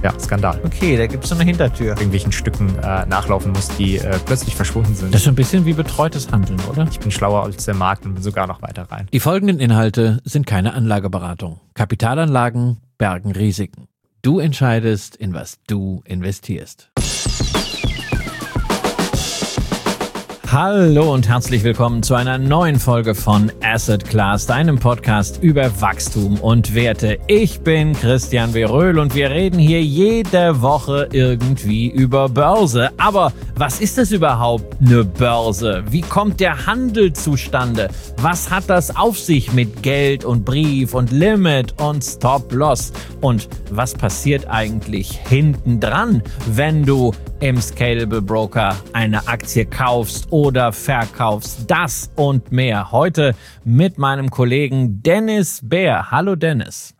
Ja, Skandal. Okay, da gibt es so eine Hintertür. Irgendwelchen Stücken nachlaufen muss, die plötzlich verschwunden sind. Das ist so ein bisschen wie betreutes Handeln, oder? Ich bin schlauer als der Markt und bin sogar noch weiter rein. Die folgenden Inhalte sind keine Anlageberatung. Kapitalanlagen bergen Risiken. Du entscheidest, in was du investierst. Hallo und herzlich willkommen zu einer neuen Folge von Asset Class, deinem Podcast über Wachstum und Werte. Ich bin Christian W. Röhl und wir reden hier jede Woche irgendwie über Börse. Aber was ist das überhaupt, eine Börse? Wie kommt der Handel zustande? Was hat das auf sich mit Geld und Brief und Limit und Stop-Loss? Und was passiert eigentlich hinten dran, wenn du im Scalable Broker eine Aktie kaufst oder verkaufst? Das und mehr heute mit meinem Kollegen Dennis Bär. Hallo Dennis.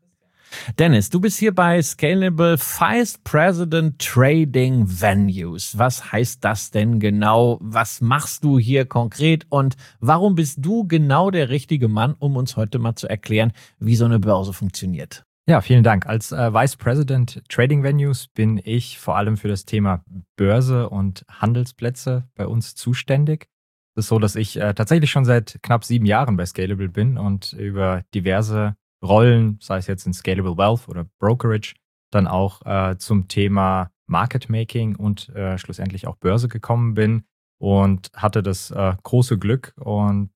Dennis, du bist hier bei Scalable Vice President Trading Venues. Was heißt das denn genau? Was machst du hier konkret und warum bist du genau der richtige Mann, um uns heute mal zu erklären, wie so eine Börse funktioniert? Ja, vielen Dank. Als Vice President Trading Venues bin ich vor allem für das Thema Börse und Handelsplätze bei uns zuständig. Es ist so, dass ich tatsächlich schon seit knapp 7 Jahren bei Scalable bin und über diverse Rollen, sei es jetzt in Scalable Wealth oder Brokerage, dann auch zum Thema Market Making und schlussendlich auch Börse gekommen bin und hatte das große Glück und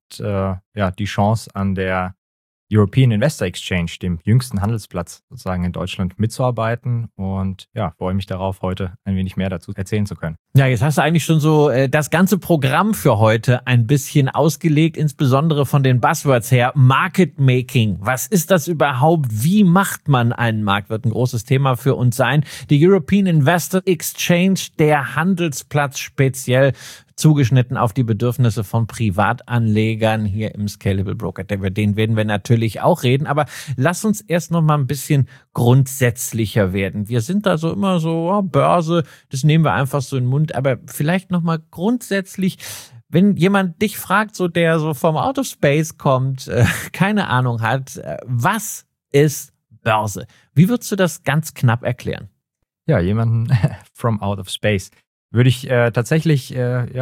die Chance an der European Investor Exchange, dem jüngsten Handelsplatz sozusagen in Deutschland, mitzuarbeiten und ja, freue mich darauf, heute ein wenig mehr dazu erzählen zu können. Ja, jetzt hast du eigentlich schon so das ganze Programm für heute ein bisschen ausgelegt, insbesondere von den Buzzwords her. Market Making, was ist das überhaupt? Wie macht man einen Markt? Wird ein großes Thema für uns sein. Die European Investor Exchange, der Handelsplatz speziell zugeschnitten auf die Bedürfnisse von Privatanlegern hier im Scalable Broker. Über den werden wir natürlich auch reden, aber lass uns erst noch mal ein bisschen grundsätzlicher werden. Wir sind da so immer so, Börse, das nehmen wir einfach so in den Mund, aber vielleicht noch mal grundsätzlich, wenn jemand dich fragt, so der so vom Out of Space kommt, keine Ahnung hat, was ist Börse? Wie würdest du das ganz knapp erklären? Ja, jemanden from out of space. Würde ich tatsächlich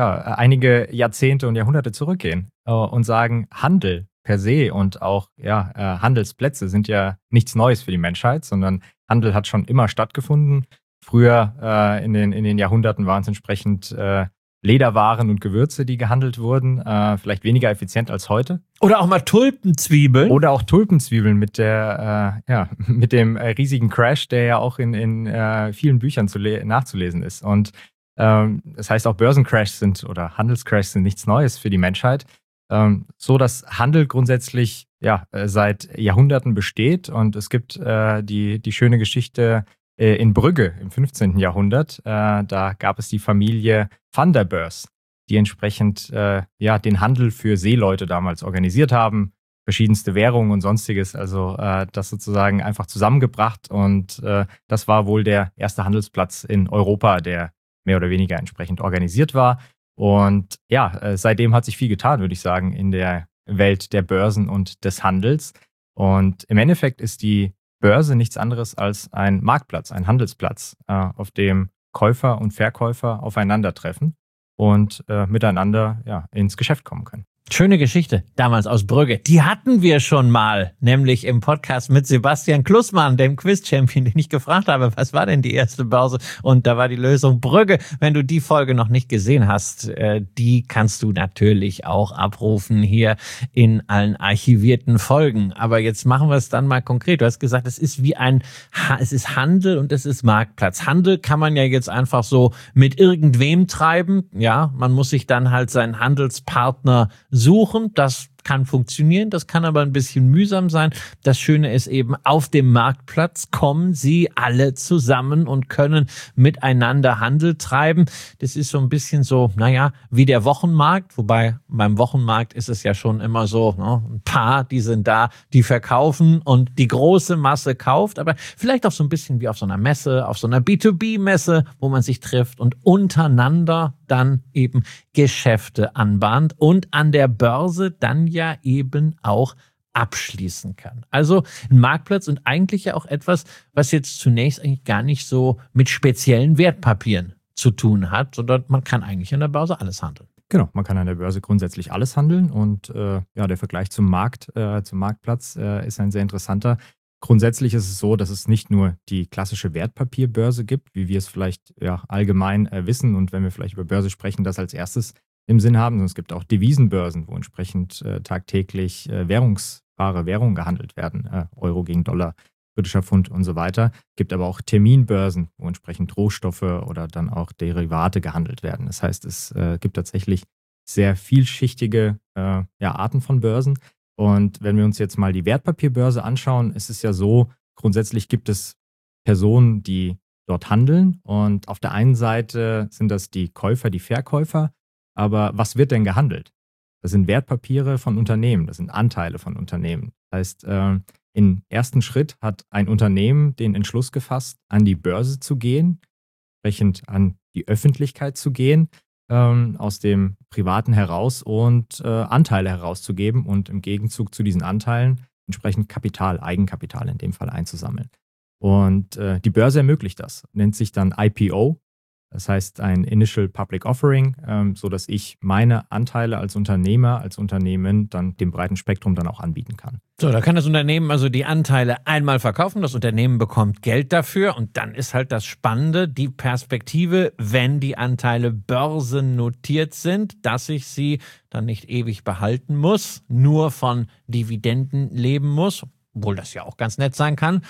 einige Jahrzehnte und Jahrhunderte zurückgehen und sagen, Handel per se und auch Handelsplätze sind ja nichts Neues für die Menschheit, sondern Handel hat schon immer stattgefunden. Früher in den Jahrhunderten waren es entsprechend Lederwaren und Gewürze, die gehandelt wurden, vielleicht weniger effizient als heute. Oder auch mal Tulpenzwiebeln. Oder auch Tulpenzwiebeln mit mit dem riesigen Crash, der ja auch in vielen Büchern nachzulesen ist. Und das heißt auch Börsencrashs oder Handelscrashs sind nichts Neues für die Menschheit. So dass Handel grundsätzlich seit Jahrhunderten besteht und es gibt die schöne Geschichte in Brügge im 15. Jahrhundert. Da gab es die Familie Van der Beurs, die entsprechend den Handel für Seeleute damals organisiert haben, verschiedenste Währungen und sonstiges, also das sozusagen einfach zusammengebracht und das war wohl der erste Handelsplatz in Europa, der mehr oder weniger entsprechend organisiert war. Und seitdem hat sich viel getan, würde ich sagen, in der Welt der Börsen und des Handels. Und im Endeffekt ist die Börse nichts anderes als ein Marktplatz, ein Handelsplatz, auf dem Käufer und Verkäufer aufeinandertreffen und miteinander ins Geschäft kommen können. Schöne Geschichte, damals aus Brügge. Die hatten wir schon mal, nämlich im Podcast mit Sebastian Klussmann, dem Quiz-Champion, den ich gefragt habe, was war denn die erste Börse? Und da war die Lösung Brügge. Wenn du die Folge noch nicht gesehen hast, die kannst du natürlich auch abrufen hier in allen archivierten Folgen. Aber jetzt machen wir es dann mal konkret. Du hast gesagt, es ist es ist Handel und es ist Marktplatz. Handel kann man ja jetzt einfach so mit irgendwem treiben. Ja, man muss sich dann halt seinen Handelspartner suchen, das kann funktionieren, das kann aber ein bisschen mühsam sein. Das Schöne ist eben, auf dem Marktplatz kommen sie alle zusammen und können miteinander Handel treiben. Das ist so ein bisschen so, wie der Wochenmarkt, wobei beim Wochenmarkt ist es ja schon immer so, ein paar, die sind da, die verkaufen und die große Masse kauft, aber vielleicht auch so ein bisschen wie auf so einer Messe, auf so einer B2B-Messe, wo man sich trifft und untereinander dann eben Geschäfte anbahnt und an der Börse dann ja eben auch abschließen kann. Also ein Marktplatz und eigentlich ja auch etwas, was jetzt zunächst eigentlich gar nicht so mit speziellen Wertpapieren zu tun hat, sondern man kann eigentlich an der Börse alles handeln. Genau, man kann an der Börse grundsätzlich alles handeln und der Vergleich zum Marktplatz ist ein sehr interessanter. Grundsätzlich ist es so, dass es nicht nur die klassische Wertpapierbörse gibt, wie wir es vielleicht allgemein wissen und wenn wir vielleicht über Börse sprechen, das als erstes im Sinn haben, sondern es gibt auch Devisenbörsen, wo entsprechend tagtäglich währungsbare Währungen gehandelt werden, Euro gegen Dollar, britischer Pfund und so weiter. Es gibt aber auch Terminbörsen, wo entsprechend Rohstoffe oder dann auch Derivate gehandelt werden. Das heißt, es gibt tatsächlich sehr vielschichtige Arten von Börsen. Und wenn wir uns jetzt mal die Wertpapierbörse anschauen, ist es ja so, grundsätzlich gibt es Personen, die dort handeln. Und auf der einen Seite sind das die Käufer, die Verkäufer. Aber was wird denn gehandelt? Das sind Wertpapiere von Unternehmen, das sind Anteile von Unternehmen. Das heißt, im ersten Schritt hat ein Unternehmen den Entschluss gefasst, an die Börse zu gehen, entsprechend an die Öffentlichkeit zu gehen, aus dem Privaten heraus und Anteile herauszugeben und im Gegenzug zu diesen Anteilen entsprechend Kapital, Eigenkapital in dem Fall einzusammeln. Und die Börse ermöglicht das, nennt sich dann IPO. Das heißt ein Initial Public Offering, sodass ich meine Anteile als Unternehmer, als Unternehmen dann dem breiten Spektrum dann auch anbieten kann. So, da kann das Unternehmen also die Anteile einmal verkaufen, das Unternehmen bekommt Geld dafür und dann ist halt das Spannende, die Perspektive, wenn die Anteile börsennotiert sind, dass ich sie dann nicht ewig behalten muss, nur von Dividenden leben muss. Obwohl das ja auch ganz nett sein kann.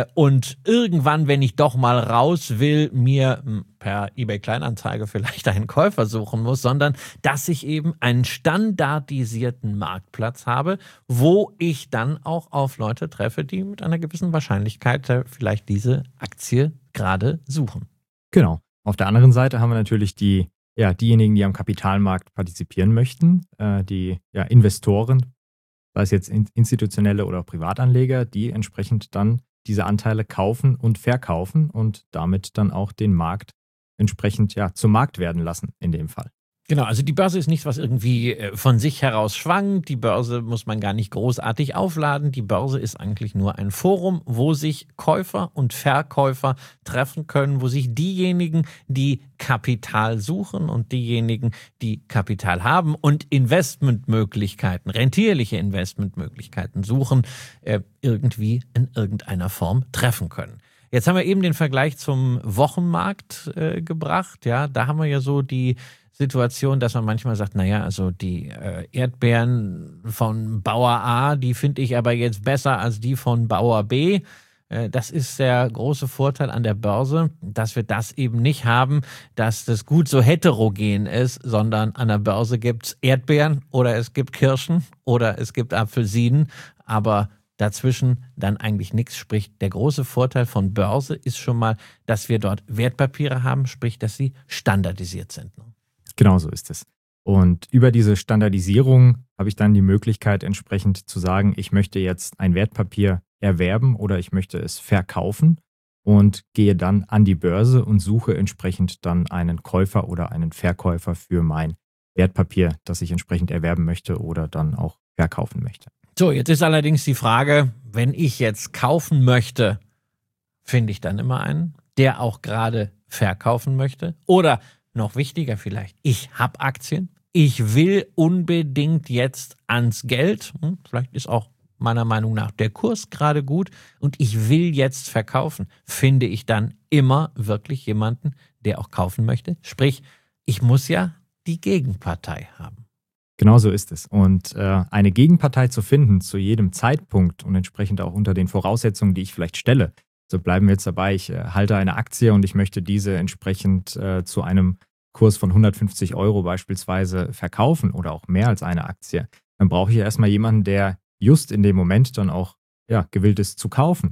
Und irgendwann, wenn ich doch mal raus will, mir per eBay-Kleinanzeige vielleicht einen Käufer suchen muss, sondern dass ich eben einen standardisierten Marktplatz habe, wo ich dann auch auf Leute treffe, die mit einer gewissen Wahrscheinlichkeit vielleicht diese Aktie gerade suchen. Genau. Auf der anderen Seite haben wir natürlich diejenigen, die am Kapitalmarkt partizipieren möchten, die Investoren, sei es jetzt institutionelle oder auch Privatanleger, die entsprechend dann diese Anteile kaufen und verkaufen und damit dann auch den Markt entsprechend zum Markt werden lassen in dem Fall. Genau, also die Börse ist nichts, was irgendwie von sich heraus schwankt. Die Börse muss man gar nicht großartig aufladen. Die Börse ist eigentlich nur ein Forum, wo sich Käufer und Verkäufer treffen können, wo sich diejenigen, die Kapital suchen und diejenigen, die Kapital haben und Investmentmöglichkeiten, rentierliche Investmentmöglichkeiten suchen, irgendwie in irgendeiner Form treffen können. Jetzt haben wir eben den Vergleich zum Wochenmarkt gebracht. Ja, da haben wir ja so die Situation, dass man manchmal sagt, naja, also die Erdbeeren von Bauer A, die finde ich aber jetzt besser als die von Bauer B. Das ist der große Vorteil an der Börse, dass wir das eben nicht haben, dass das Gut so heterogen ist, sondern an der Börse gibt es Erdbeeren oder es gibt Kirschen oder es gibt Apfelsinen, aber dazwischen dann eigentlich nichts. Sprich, der große Vorteil von Börse ist schon mal, dass wir dort Wertpapiere haben, sprich, dass sie standardisiert sind. Genau so ist es. Und über diese Standardisierung habe ich dann die Möglichkeit, entsprechend zu sagen, ich möchte jetzt ein Wertpapier erwerben oder ich möchte es verkaufen und gehe dann an die Börse und suche entsprechend dann einen Käufer oder einen Verkäufer für mein Wertpapier, das ich entsprechend erwerben möchte oder dann auch verkaufen möchte. So, jetzt ist allerdings die Frage, wenn ich jetzt kaufen möchte, finde ich dann immer einen, der auch gerade verkaufen möchte? Oder noch wichtiger vielleicht, ich habe Aktien, ich will unbedingt jetzt ans Geld, vielleicht ist auch meiner Meinung nach der Kurs gerade gut und ich will jetzt verkaufen. Finde ich dann immer wirklich jemanden, der auch kaufen möchte? Sprich, ich muss ja die Gegenpartei haben. Genau so ist es. Und eine Gegenpartei zu finden zu jedem Zeitpunkt und entsprechend auch unter den Voraussetzungen, die ich vielleicht stelle. So bleiben wir jetzt dabei, ich halte eine Aktie und ich möchte diese entsprechend zu einem Kurs von 150 € beispielsweise verkaufen oder auch mehr als eine Aktie. Dann brauche ich ja erstmal jemanden, der just in dem Moment dann auch gewillt ist zu kaufen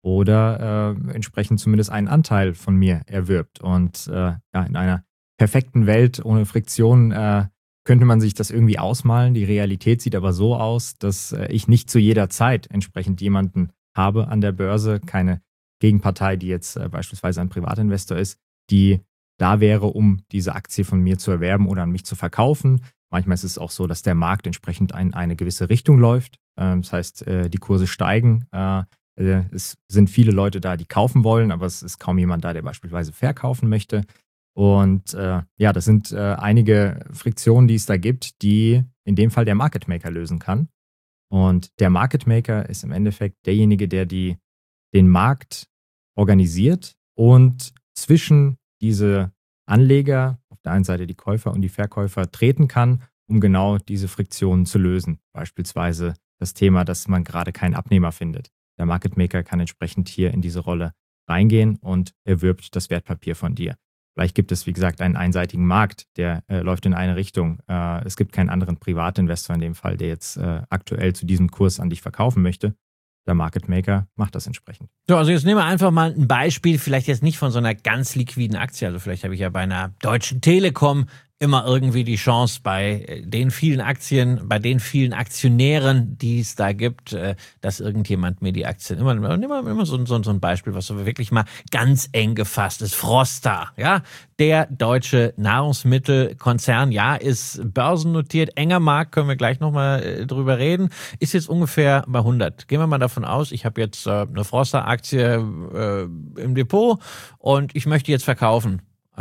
oder entsprechend zumindest einen Anteil von mir erwirbt. Und in einer perfekten Welt ohne Friktion könnte man sich das irgendwie ausmalen. Die Realität sieht aber so aus, dass ich nicht zu jeder Zeit entsprechend jemanden habe an der Börse, keine Gegenpartei, die jetzt beispielsweise ein Privatinvestor ist, die da wäre, um diese Aktie von mir zu erwerben oder an mich zu verkaufen. Manchmal ist es auch so, dass der Markt entsprechend in eine gewisse Richtung läuft. Das heißt, die Kurse steigen. Es sind viele Leute da, die kaufen wollen, aber es ist kaum jemand da, der beispielsweise verkaufen möchte. Und das sind einige Friktionen, die es da gibt, die in dem Fall der Market Maker lösen kann. Und der Market Maker ist im Endeffekt derjenige, der den Markt organisiert und zwischen diese Anleger, auf der einen Seite die Käufer und die Verkäufer, treten kann, um genau diese Friktionen zu lösen. Beispielsweise das Thema, dass man gerade keinen Abnehmer findet. Der Market Maker kann entsprechend hier in diese Rolle reingehen und erwirbt das Wertpapier von dir. Vielleicht gibt es, wie gesagt, einen einseitigen Markt, der läuft in eine Richtung. Es gibt keinen anderen Privatinvestor in dem Fall, der jetzt aktuell zu diesem Kurs an dich verkaufen möchte. Der Market Maker macht das entsprechend. So, also jetzt nehmen wir einfach mal ein Beispiel, vielleicht jetzt nicht von so einer ganz liquiden Aktie. Also vielleicht habe ich ja bei einer Deutschen Telekom immer irgendwie die Chance, bei den vielen Aktien, bei den vielen Aktionären, die es da gibt, dass irgendjemand mir die Aktien immer so ein Beispiel, was so wirklich mal ganz eng gefasst ist. Frosta, ja, der deutsche Nahrungsmittelkonzern, ja, ist börsennotiert, enger Markt, können wir gleich nochmal drüber reden, ist jetzt ungefähr bei 100. Gehen wir mal davon aus, ich habe jetzt eine Frosta-Aktie im Depot und ich möchte jetzt verkaufen.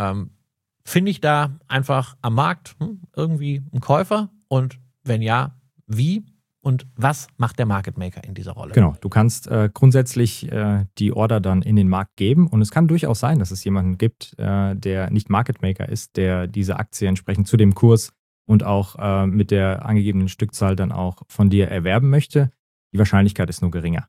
Finde ich da einfach am Markt irgendwie einen Käufer? Und wenn ja, wie? Und was macht der Market Maker in dieser Rolle? Genau, du kannst grundsätzlich die Order dann in den Markt geben. Und es kann durchaus sein, dass es jemanden gibt, der nicht Market Maker ist, der diese Aktie entsprechend zu dem Kurs und auch mit der angegebenen Stückzahl dann auch von dir erwerben möchte. Die Wahrscheinlichkeit ist nur geringer.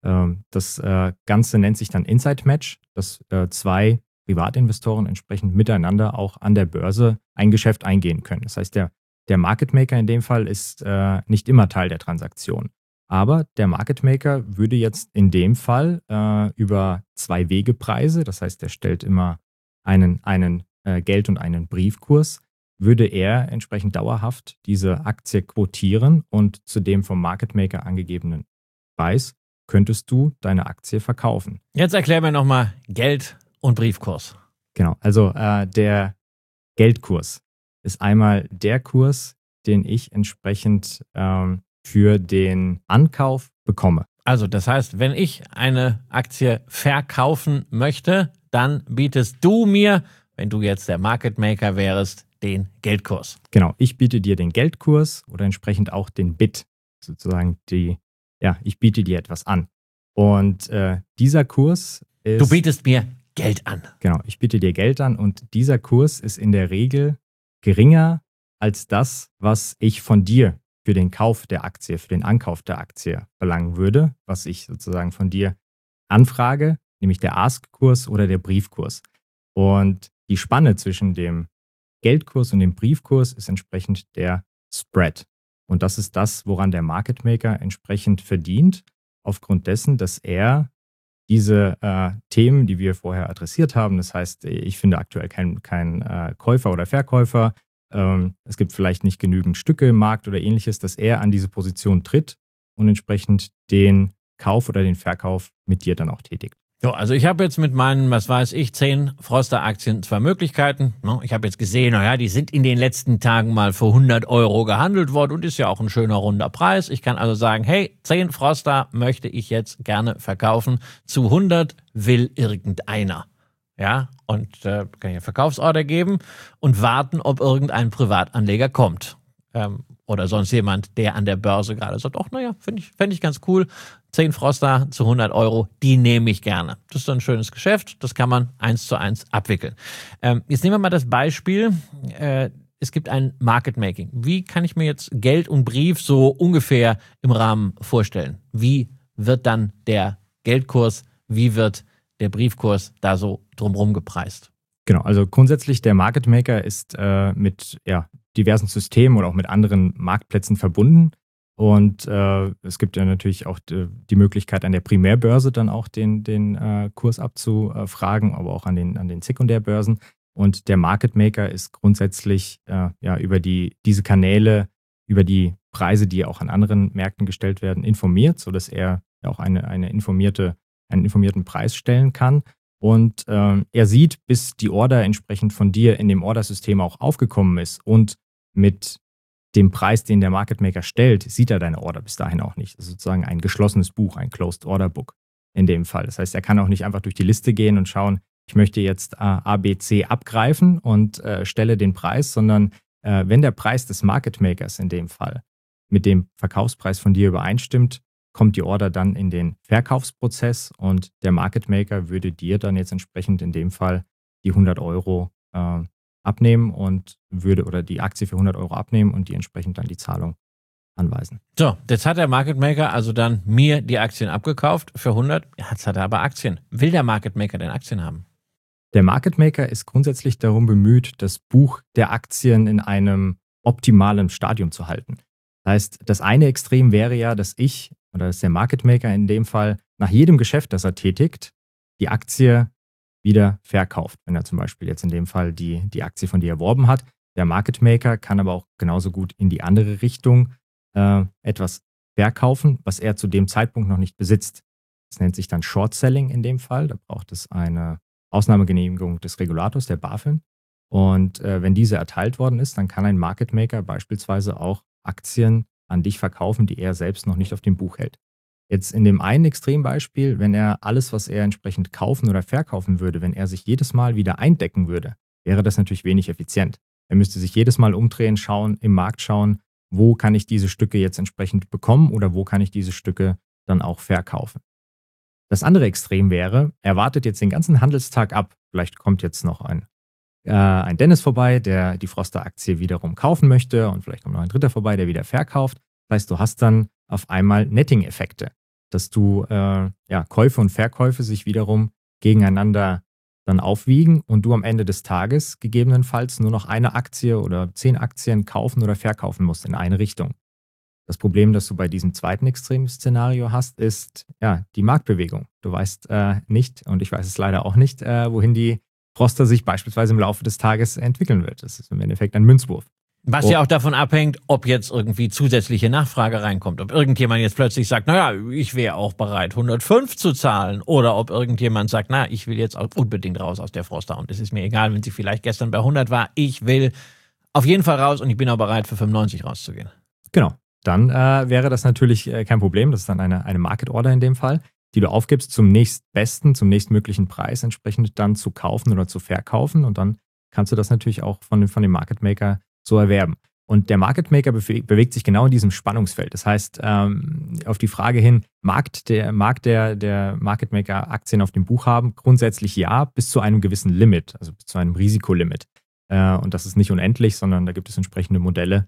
Das Ganze nennt sich dann Inside Match, dass zwei Privatinvestoren entsprechend miteinander auch an der Börse ein Geschäft eingehen können. Das heißt, der Market Maker in dem Fall ist nicht immer Teil der Transaktion. Aber der Market Maker würde jetzt in dem Fall über zwei Wegepreise, das heißt, er stellt immer einen Geld- und einen Briefkurs, würde er entsprechend dauerhaft diese Aktie quotieren und zu dem vom Market Maker angegebenen Preis könntest du deine Aktie verkaufen. Jetzt erklär mir nochmal Geld- und Briefkurs. Genau, also der Geldkurs ist einmal der Kurs, den ich entsprechend für den Ankauf bekomme. Also das heißt, wenn ich eine Aktie verkaufen möchte, dann bietest du mir, wenn du jetzt der Market Maker wärst, den Geldkurs. Genau, ich biete dir den Geldkurs oder entsprechend auch den Bid, sozusagen ich biete dir etwas an. Und dieser Kurs ist... Du bietest mir Geld an. Genau, ich biete dir Geld an und dieser Kurs ist in der Regel geringer als das, was ich von dir für den Kauf der Aktie, für den Ankauf der Aktie verlangen würde, was ich sozusagen von dir anfrage, nämlich der Ask-Kurs oder der Briefkurs. Und die Spanne zwischen dem Geldkurs und dem Briefkurs ist entsprechend der Spread. Und das ist das, woran der Market Maker entsprechend verdient, aufgrund dessen, dass er diese Themen, die wir vorher adressiert haben, das heißt, ich finde aktuell keinen Käufer oder Verkäufer, es gibt vielleicht nicht genügend Stücke im Markt oder ähnliches, dass er an diese Position tritt und entsprechend den Kauf oder den Verkauf mit dir dann auch tätigt. So, also ich habe jetzt mit meinen, 10 Froster-Aktien 2 Möglichkeiten. Ich habe jetzt gesehen, die sind in den letzten Tagen mal für 100 € gehandelt worden und ist ja auch ein schöner runder Preis. Ich kann also sagen, hey, 10 Froster möchte ich jetzt gerne verkaufen. Zu 100 will irgendeiner. Ja, und kann ich eine Verkaufsorder geben und warten, ob irgendein Privatanleger kommt. Oder sonst jemand, der an der Börse gerade sagt, fände ich ganz cool. 10 Froster zu 100 €, die nehme ich gerne. Das ist ein schönes Geschäft, das kann man 1:1 abwickeln. Jetzt nehmen wir mal das Beispiel, es gibt ein Market Making. Wie kann ich mir jetzt Geld und Brief so ungefähr im Rahmen vorstellen? Wie wird dann der Geldkurs, wie wird der Briefkurs da so drumherum gepreist? Genau, also grundsätzlich der Market Maker ist mit diversen Systemen oder auch mit anderen Marktplätzen verbunden. Und es gibt ja natürlich auch die Möglichkeit, an der Primärbörse dann auch den Kurs abzufragen, aber auch an den Sekundärbörsen. Und der Market Maker ist grundsätzlich über diese Kanäle, über die Preise, die auch an anderen Märkten gestellt werden, informiert, sodass er auch einen informierten Preis stellen kann. Und er sieht, bis die Order entsprechend von dir in dem Ordersystem auch aufgekommen ist und mit dem Preis, den der Market Maker stellt, sieht er deine Order bis dahin auch nicht. Das ist sozusagen ein geschlossenes Buch, ein Closed Order Book in dem Fall. Das heißt, er kann auch nicht einfach durch die Liste gehen und schauen, ich möchte jetzt A, B, C abgreifen und stelle den Preis, sondern wenn der Preis des Market Makers in dem Fall mit dem Verkaufspreis von dir übereinstimmt, kommt die Order dann in den Verkaufsprozess und der Market Maker würde dir dann jetzt entsprechend in dem Fall die 100 Euro abnehmen und oder die Aktie für 100 Euro abnehmen und die entsprechend dann die Zahlung anweisen. So, jetzt hat der Market Maker also dann mir die Aktien abgekauft für 100. Jetzt hat er aber Aktien. Will der Market Maker denn Aktien haben? Der Market Maker ist grundsätzlich darum bemüht, das Buch der Aktien in einem optimalen Stadium zu halten. Das heißt, das eine Extrem wäre ja, dass der Market Maker in dem Fall nach jedem Geschäft, das er tätigt, die Aktie wieder verkauft. Wenn er zum Beispiel jetzt in dem Fall die Aktie von dir erworben hat. Der Market Maker kann aber auch genauso gut in die andere Richtung etwas verkaufen, was er zu dem Zeitpunkt noch nicht besitzt. Das nennt sich dann Short Selling in dem Fall. Da braucht es eine Ausnahmegenehmigung des Regulators, der BaFin. Und wenn diese erteilt worden ist, dann kann ein Market Maker beispielsweise auch Aktien an dich verkaufen, die er selbst noch nicht auf dem Buch hält. Jetzt in dem einen Extrembeispiel, wenn er alles, was er entsprechend kaufen oder verkaufen würde, wenn er sich jedes Mal wieder eindecken würde, wäre das natürlich wenig effizient. Er müsste sich jedes Mal umdrehen, im Markt schauen, wo kann ich diese Stücke jetzt entsprechend bekommen oder wo kann ich diese Stücke dann auch verkaufen. Das andere Extrem wäre, er wartet jetzt den ganzen Handelstag ab. Vielleicht kommt jetzt noch ein Dennis vorbei, der die Froster-Aktie wiederum kaufen möchte und vielleicht kommt noch ein Dritter vorbei, der wieder verkauft. Das heißt, du hast dann auf einmal Netting-Effekte, dass du Käufe und Verkäufe sich wiederum gegeneinander dann aufwiegen und du am Ende des Tages gegebenenfalls nur noch eine Aktie oder 10 Aktien kaufen oder verkaufen musst in eine Richtung. Das Problem, das du bei diesem zweiten Extremszenario hast, ist die Marktbewegung. Du weißt nicht, und ich weiß es leider auch nicht, wohin die Froster sich beispielsweise im Laufe des Tages entwickeln wird. Das ist im Endeffekt ein Münzwurf. Was ja auch davon abhängt, ob jetzt irgendwie zusätzliche Nachfrage reinkommt. Ob irgendjemand jetzt plötzlich sagt, ich wäre auch bereit, 105 zu zahlen. Oder ob irgendjemand sagt, ich will jetzt auch unbedingt raus aus der Froster. Und es ist mir egal, wenn sie vielleicht gestern bei 100 war. Ich will auf jeden Fall raus und ich bin auch bereit, für 95 rauszugehen. Genau. Dann wäre das natürlich kein Problem. Das ist dann eine Market Order in dem Fall, die du aufgibst zum nächstbesten, zum nächstmöglichen Preis entsprechend dann zu kaufen oder zu verkaufen. Und dann kannst du das natürlich auch von dem Market Maker so erwerben. Und der Market Maker bewegt sich genau in diesem Spannungsfeld. Das heißt, auf die Frage hin, mag der Market Maker Aktien auf dem Buch haben? Grundsätzlich ja, bis zu einem gewissen Limit, also bis zu einem Risikolimit. Und das ist nicht unendlich, sondern da gibt es entsprechende Modelle,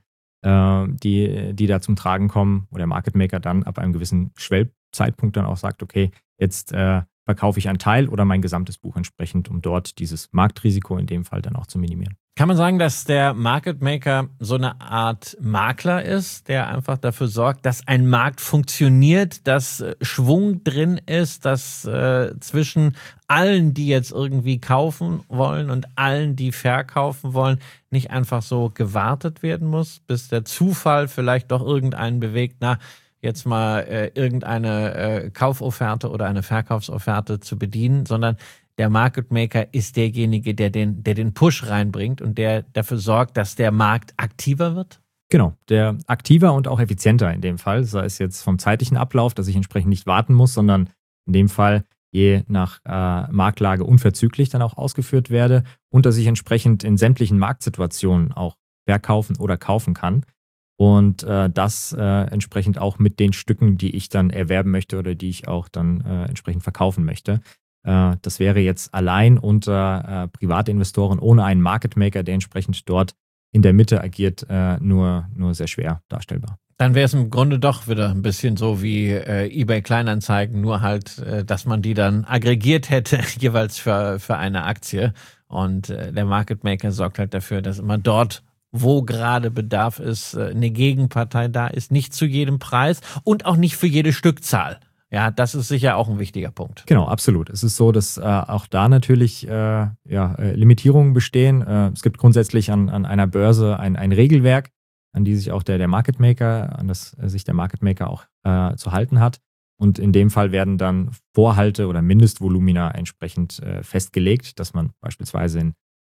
die da zum Tragen kommen, wo der Market Maker dann ab einem gewissen Schwellzeitpunkt dann auch sagt, okay, jetzt verkaufe ich einen Teil oder mein gesamtes Buch entsprechend, um dort dieses Marktrisiko in dem Fall dann auch zu minimieren. Kann man sagen, dass der Market Maker so eine Art Makler ist, der einfach dafür sorgt, dass ein Markt funktioniert, dass Schwung drin ist, dass zwischen allen, die jetzt irgendwie kaufen wollen und allen, die verkaufen wollen, nicht einfach so gewartet werden muss, bis der Zufall vielleicht doch irgendeinen bewegt, jetzt mal irgendeine Kaufofferte oder eine Verkaufsofferte zu bedienen, sondern der Market Maker ist derjenige, der den Push reinbringt und der dafür sorgt, dass der Markt aktiver wird? Genau, der aktiver und auch effizienter in dem Fall, sei es jetzt vom zeitlichen Ablauf, dass ich entsprechend nicht warten muss, sondern in dem Fall je nach Marktlage unverzüglich dann auch ausgeführt werde und dass ich entsprechend in sämtlichen Marktsituationen auch verkaufen oder kaufen kann. Und das entsprechend auch mit den Stücken, die ich dann erwerben möchte oder die ich auch dann entsprechend verkaufen möchte. Das wäre jetzt allein unter Privatinvestoren ohne einen Market Maker, der entsprechend dort in der Mitte agiert, nur sehr schwer darstellbar. Dann wäre es im Grunde doch wieder ein bisschen so wie eBay Kleinanzeigen, nur halt, dass man die dann aggregiert hätte, jeweils für eine Aktie. Und der Market Maker sorgt halt dafür, dass immer dort, wo gerade Bedarf ist, eine Gegenpartei da ist, nicht zu jedem Preis und auch nicht für jede Stückzahl. Ja, das ist sicher auch ein wichtiger Punkt. Genau, absolut. Es ist so, dass auch da natürlich Limitierungen bestehen. Es gibt grundsätzlich an einer Börse ein Regelwerk, an die sich auch der Market Maker, an das sich der Market Maker auch zu halten hat. Und in dem Fall werden dann Vorhalte oder Mindestvolumina entsprechend festgelegt, dass man beispielsweise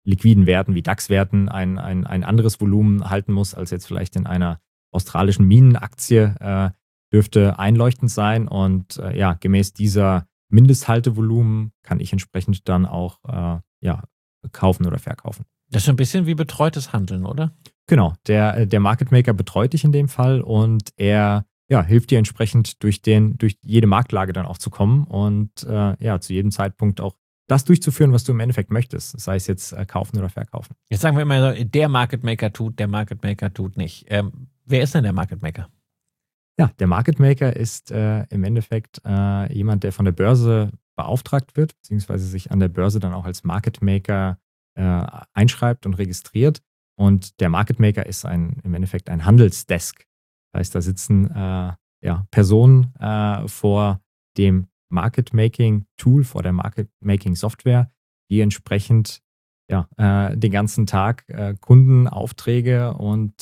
liquiden Werten wie DAX-Werten ein anderes Volumen halten muss als jetzt vielleicht in einer australischen Minenaktie, dürfte einleuchtend sein. Und gemäß dieser Mindesthaltevolumen kann ich entsprechend dann auch kaufen oder verkaufen. Das ist ein bisschen wie betreutes Handeln, oder? Genau, der Market Maker betreut dich in dem Fall und er hilft dir entsprechend durch jede Marktlage dann auch zu kommen und zu jedem Zeitpunkt auch das durchzuführen, was du im Endeffekt möchtest, sei es jetzt kaufen oder verkaufen. Jetzt sagen wir immer so, der Market Maker tut nicht. Wer ist denn der Market Maker? Ja, der Market Maker ist im Endeffekt jemand, der von der Börse beauftragt wird, beziehungsweise sich an der Börse dann auch als Market Maker einschreibt und registriert. Und der Market Maker ist im Endeffekt ein Handelsdesk. Das heißt, da sitzen Personen vor dem Market Making Tool, vor der Market Making Software, die entsprechend den ganzen Tag Kundenaufträge und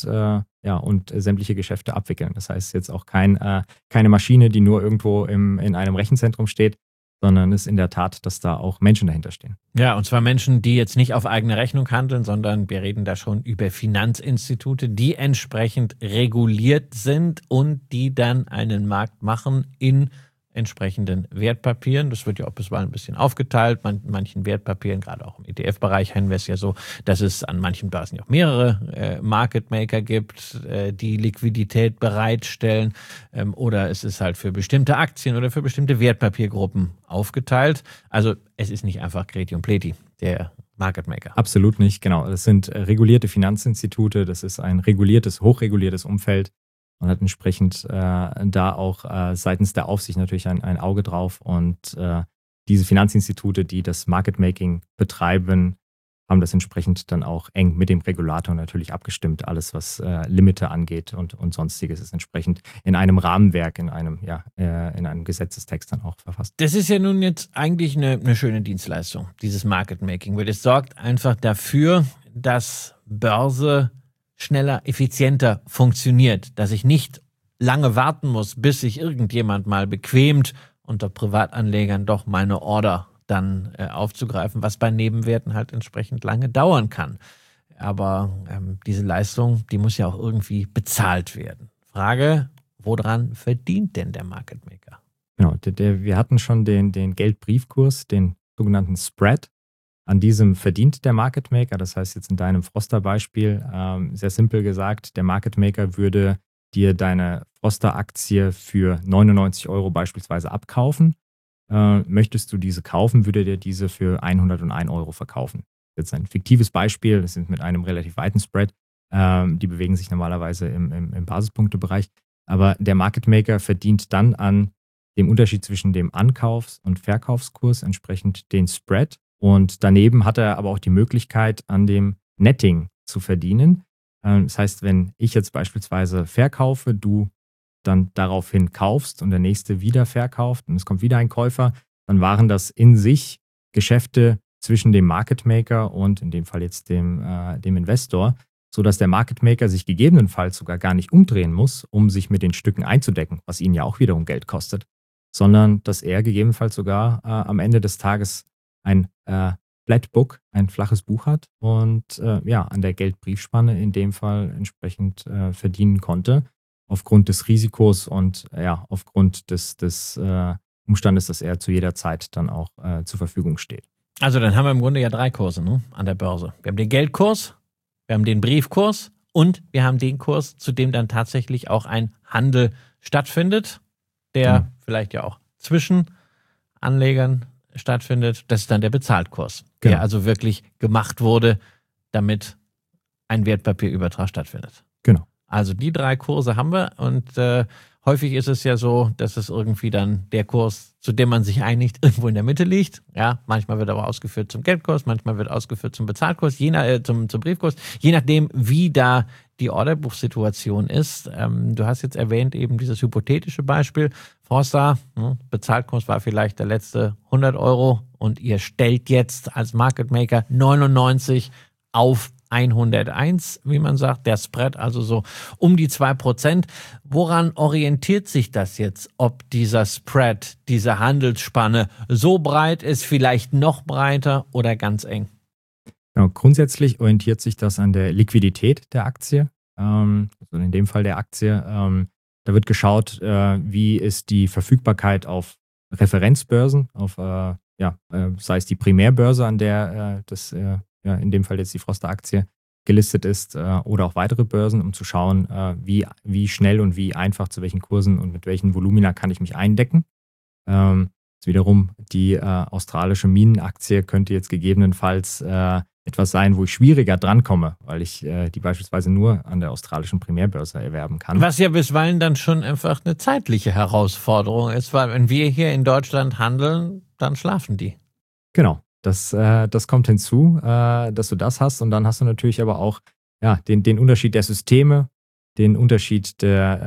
sämtliche Geschäfte abwickeln. Das heißt jetzt auch keine Maschine, die nur irgendwo in einem Rechenzentrum steht, sondern es ist in der Tat, dass da auch Menschen dahinter stehen. Ja, und zwar Menschen, die jetzt nicht auf eigene Rechnung handeln, sondern wir reden da schon über Finanzinstitute, die entsprechend reguliert sind und die dann einen Markt machen in entsprechenden Wertpapieren. Das wird ja auch bisweilen ein bisschen aufgeteilt. Manchen Wertpapieren, gerade auch im ETF-Bereich, haben wir es ja so, dass es an manchen Börsen ja auch mehrere Market Maker gibt, die Liquidität bereitstellen. Oder es ist halt für bestimmte Aktien oder für bestimmte Wertpapiergruppen aufgeteilt. Also es ist nicht einfach Kreti und Pleti, der Market Maker. Absolut nicht, genau. Das sind regulierte Finanzinstitute. Das ist ein hochreguliertes Umfeld. Man hat entsprechend da auch seitens der Aufsicht natürlich ein Auge drauf. Und diese Finanzinstitute, die das Market Making betreiben, haben das entsprechend dann auch eng mit dem Regulator natürlich abgestimmt. Alles, was Limite angeht und Sonstiges, ist entsprechend in einem Rahmenwerk, in einem Gesetzestext dann auch verfasst. Das ist ja nun jetzt eigentlich eine schöne Dienstleistung, dieses Market Making, weil es sorgt einfach dafür, dass Börse schneller, effizienter funktioniert, dass ich nicht lange warten muss, bis sich irgendjemand mal bequemt, unter Privatanlegern doch meine Order dann aufzugreifen, was bei Nebenwerten halt entsprechend lange dauern kann. Aber diese Leistung, die muss ja auch irgendwie bezahlt werden. Frage, woran verdient denn der Market Maker? Genau, wir hatten schon den Geldbriefkurs, den sogenannten Spread. An diesem verdient der Market Maker, das heißt jetzt in deinem Froster-Beispiel, sehr simpel gesagt, der Market Maker würde dir deine Froster-Aktie für 99 € beispielsweise abkaufen. Möchtest du diese kaufen, würde der diese für 101 € verkaufen. Das ist jetzt ein fiktives Beispiel, das sind mit einem relativ weiten Spread, die bewegen sich normalerweise im Basispunktebereich, aber der Market Maker verdient dann an dem Unterschied zwischen dem Ankaufs- und Verkaufskurs entsprechend den Spread. Und daneben hat er aber auch die Möglichkeit, an dem Netting zu verdienen. Das heißt, wenn ich jetzt beispielsweise verkaufe, du dann daraufhin kaufst und der nächste wieder verkauft und es kommt wieder ein Käufer, dann waren das in sich Geschäfte zwischen dem Market Maker und in dem Fall jetzt dem Investor, sodass der Market Maker sich gegebenenfalls sogar gar nicht umdrehen muss, um sich mit den Stücken einzudecken, was ihn ja auch wiederum Geld kostet, sondern dass er gegebenenfalls sogar am Ende des Tages ein Flat Book, ein flaches Buch hat und an der Geldbriefspanne in dem Fall entsprechend verdienen konnte, aufgrund des Risikos und aufgrund des Umstandes, dass er zu jeder Zeit dann auch zur Verfügung steht. Also dann haben wir im Grunde ja 3 Kurse an der Börse. Wir haben den Geldkurs, wir haben den Briefkurs und wir haben den Kurs, zu dem dann tatsächlich auch ein Handel stattfindet, der vielleicht ja auch zwischen Anlegern stattfindet. Das ist dann der Bezahlt-Kurs, der also wirklich gemacht wurde, damit ein Wertpapierübertrag stattfindet. Genau. Also die 3 Kurse haben wir und häufig ist es ja so, dass es irgendwie dann der Kurs, zu dem man sich einigt, irgendwo in der Mitte liegt. Ja, manchmal wird aber ausgeführt zum Geldkurs, manchmal wird ausgeführt zum Bezahtkurs, zum Briefkurs, je nachdem, wie da die Orderbuchsituation ist. Du hast jetzt erwähnt eben dieses hypothetische Beispiel. Froster, Bezahtkurs war vielleicht der letzte 100 € und ihr stellt jetzt als Market Maker 99 auf 101, wie man sagt, der Spread also so um die 2%. Woran orientiert sich das jetzt, ob dieser Spread, diese Handelsspanne so breit ist, vielleicht noch breiter oder ganz eng? Genau, grundsätzlich orientiert sich das an der Liquidität der Aktie, also in dem Fall der Aktie. Da wird geschaut, wie ist die Verfügbarkeit auf Referenzbörsen, sei es die Primärbörse, an der in dem Fall jetzt die Froster-Aktie gelistet ist, oder auch weitere Börsen, um zu schauen, wie schnell und wie einfach zu welchen Kursen und mit welchen Volumina kann ich mich eindecken. Wiederum die australische Minenaktie könnte jetzt gegebenenfalls etwas sein, wo ich schwieriger drankomme, weil ich die beispielsweise nur an der australischen Primärbörse erwerben kann. Was ja bisweilen dann schon einfach eine zeitliche Herausforderung ist, weil wenn wir hier in Deutschland handeln, dann schlafen die. Genau, das kommt hinzu, dass du das hast, und dann hast du natürlich aber auch den Unterschied der Systeme, den Unterschied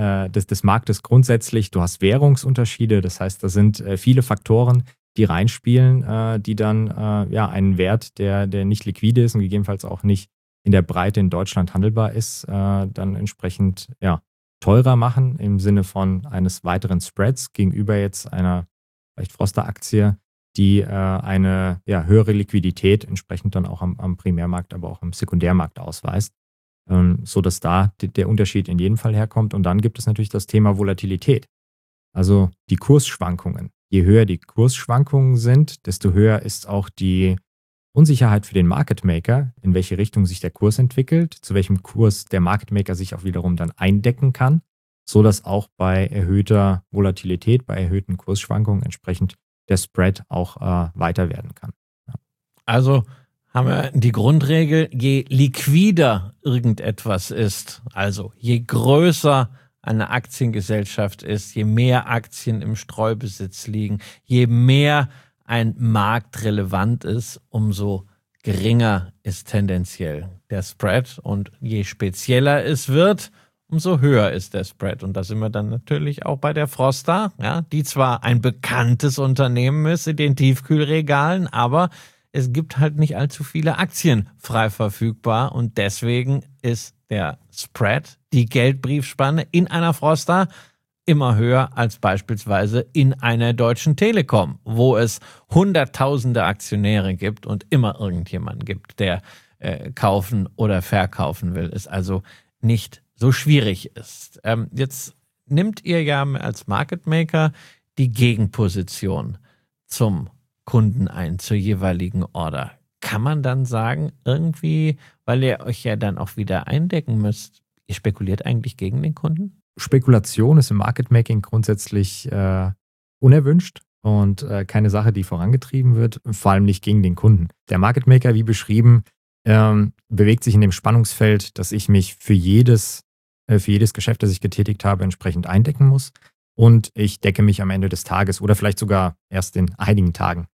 des Marktes grundsätzlich. Du hast Währungsunterschiede, das heißt, da sind viele Faktoren, die reinspielen, die dann einen Wert, der nicht liquide ist und gegebenenfalls auch nicht in der Breite in Deutschland handelbar ist, dann entsprechend teurer machen im Sinne von eines weiteren Spreads gegenüber jetzt einer vielleicht Froster-Aktie, die eine höhere Liquidität entsprechend dann auch am Primärmarkt, aber auch am Sekundärmarkt ausweist, sodass da der Unterschied in jedem Fall herkommt. Und dann gibt es natürlich das Thema Volatilität, also die Kursschwankungen. Je höher die Kursschwankungen sind, desto höher ist auch die Unsicherheit für den Market Maker, in welche Richtung sich der Kurs entwickelt, zu welchem Kurs der Market Maker sich auch wiederum dann eindecken kann, sodass auch bei erhöhter Volatilität, bei erhöhten Kursschwankungen entsprechend der Spread auch weiter werden kann. Ja. Also haben wir die Grundregel, je liquider irgendetwas ist, also je größer eine Aktiengesellschaft ist, je mehr Aktien im Streubesitz liegen, je mehr ein Markt relevant ist, umso geringer ist tendenziell der Spread. Und je spezieller es wird, umso höher ist der Spread. Und da sind wir dann natürlich auch bei der Froster, die zwar ein bekanntes Unternehmen ist in den Tiefkühlregalen, aber es gibt halt nicht allzu viele Aktien frei verfügbar. Und deswegen ist der Spread, die Geldbriefspanne in einer Froster, immer höher als beispielsweise in einer Deutschen Telekom, wo es hunderttausende Aktionäre gibt und immer irgendjemanden gibt, der kaufen oder verkaufen will. Es also nicht so schwierig ist. Jetzt nimmt ihr ja als Market Maker die Gegenposition zum Kunden ein, zur jeweiligen Order. Kann man dann sagen, irgendwie, weil ihr euch ja dann auch wieder eindecken müsst, ihr spekuliert eigentlich gegen den Kunden? Spekulation ist im Market Making grundsätzlich unerwünscht und keine Sache, die vorangetrieben wird, vor allem nicht gegen den Kunden. Der Market Maker, wie beschrieben, bewegt sich in dem Spannungsfeld, dass ich mich für jedes Geschäft, das ich getätigt habe, entsprechend eindecken muss. Und ich decke mich am Ende des Tages oder vielleicht sogar erst in einigen Tagen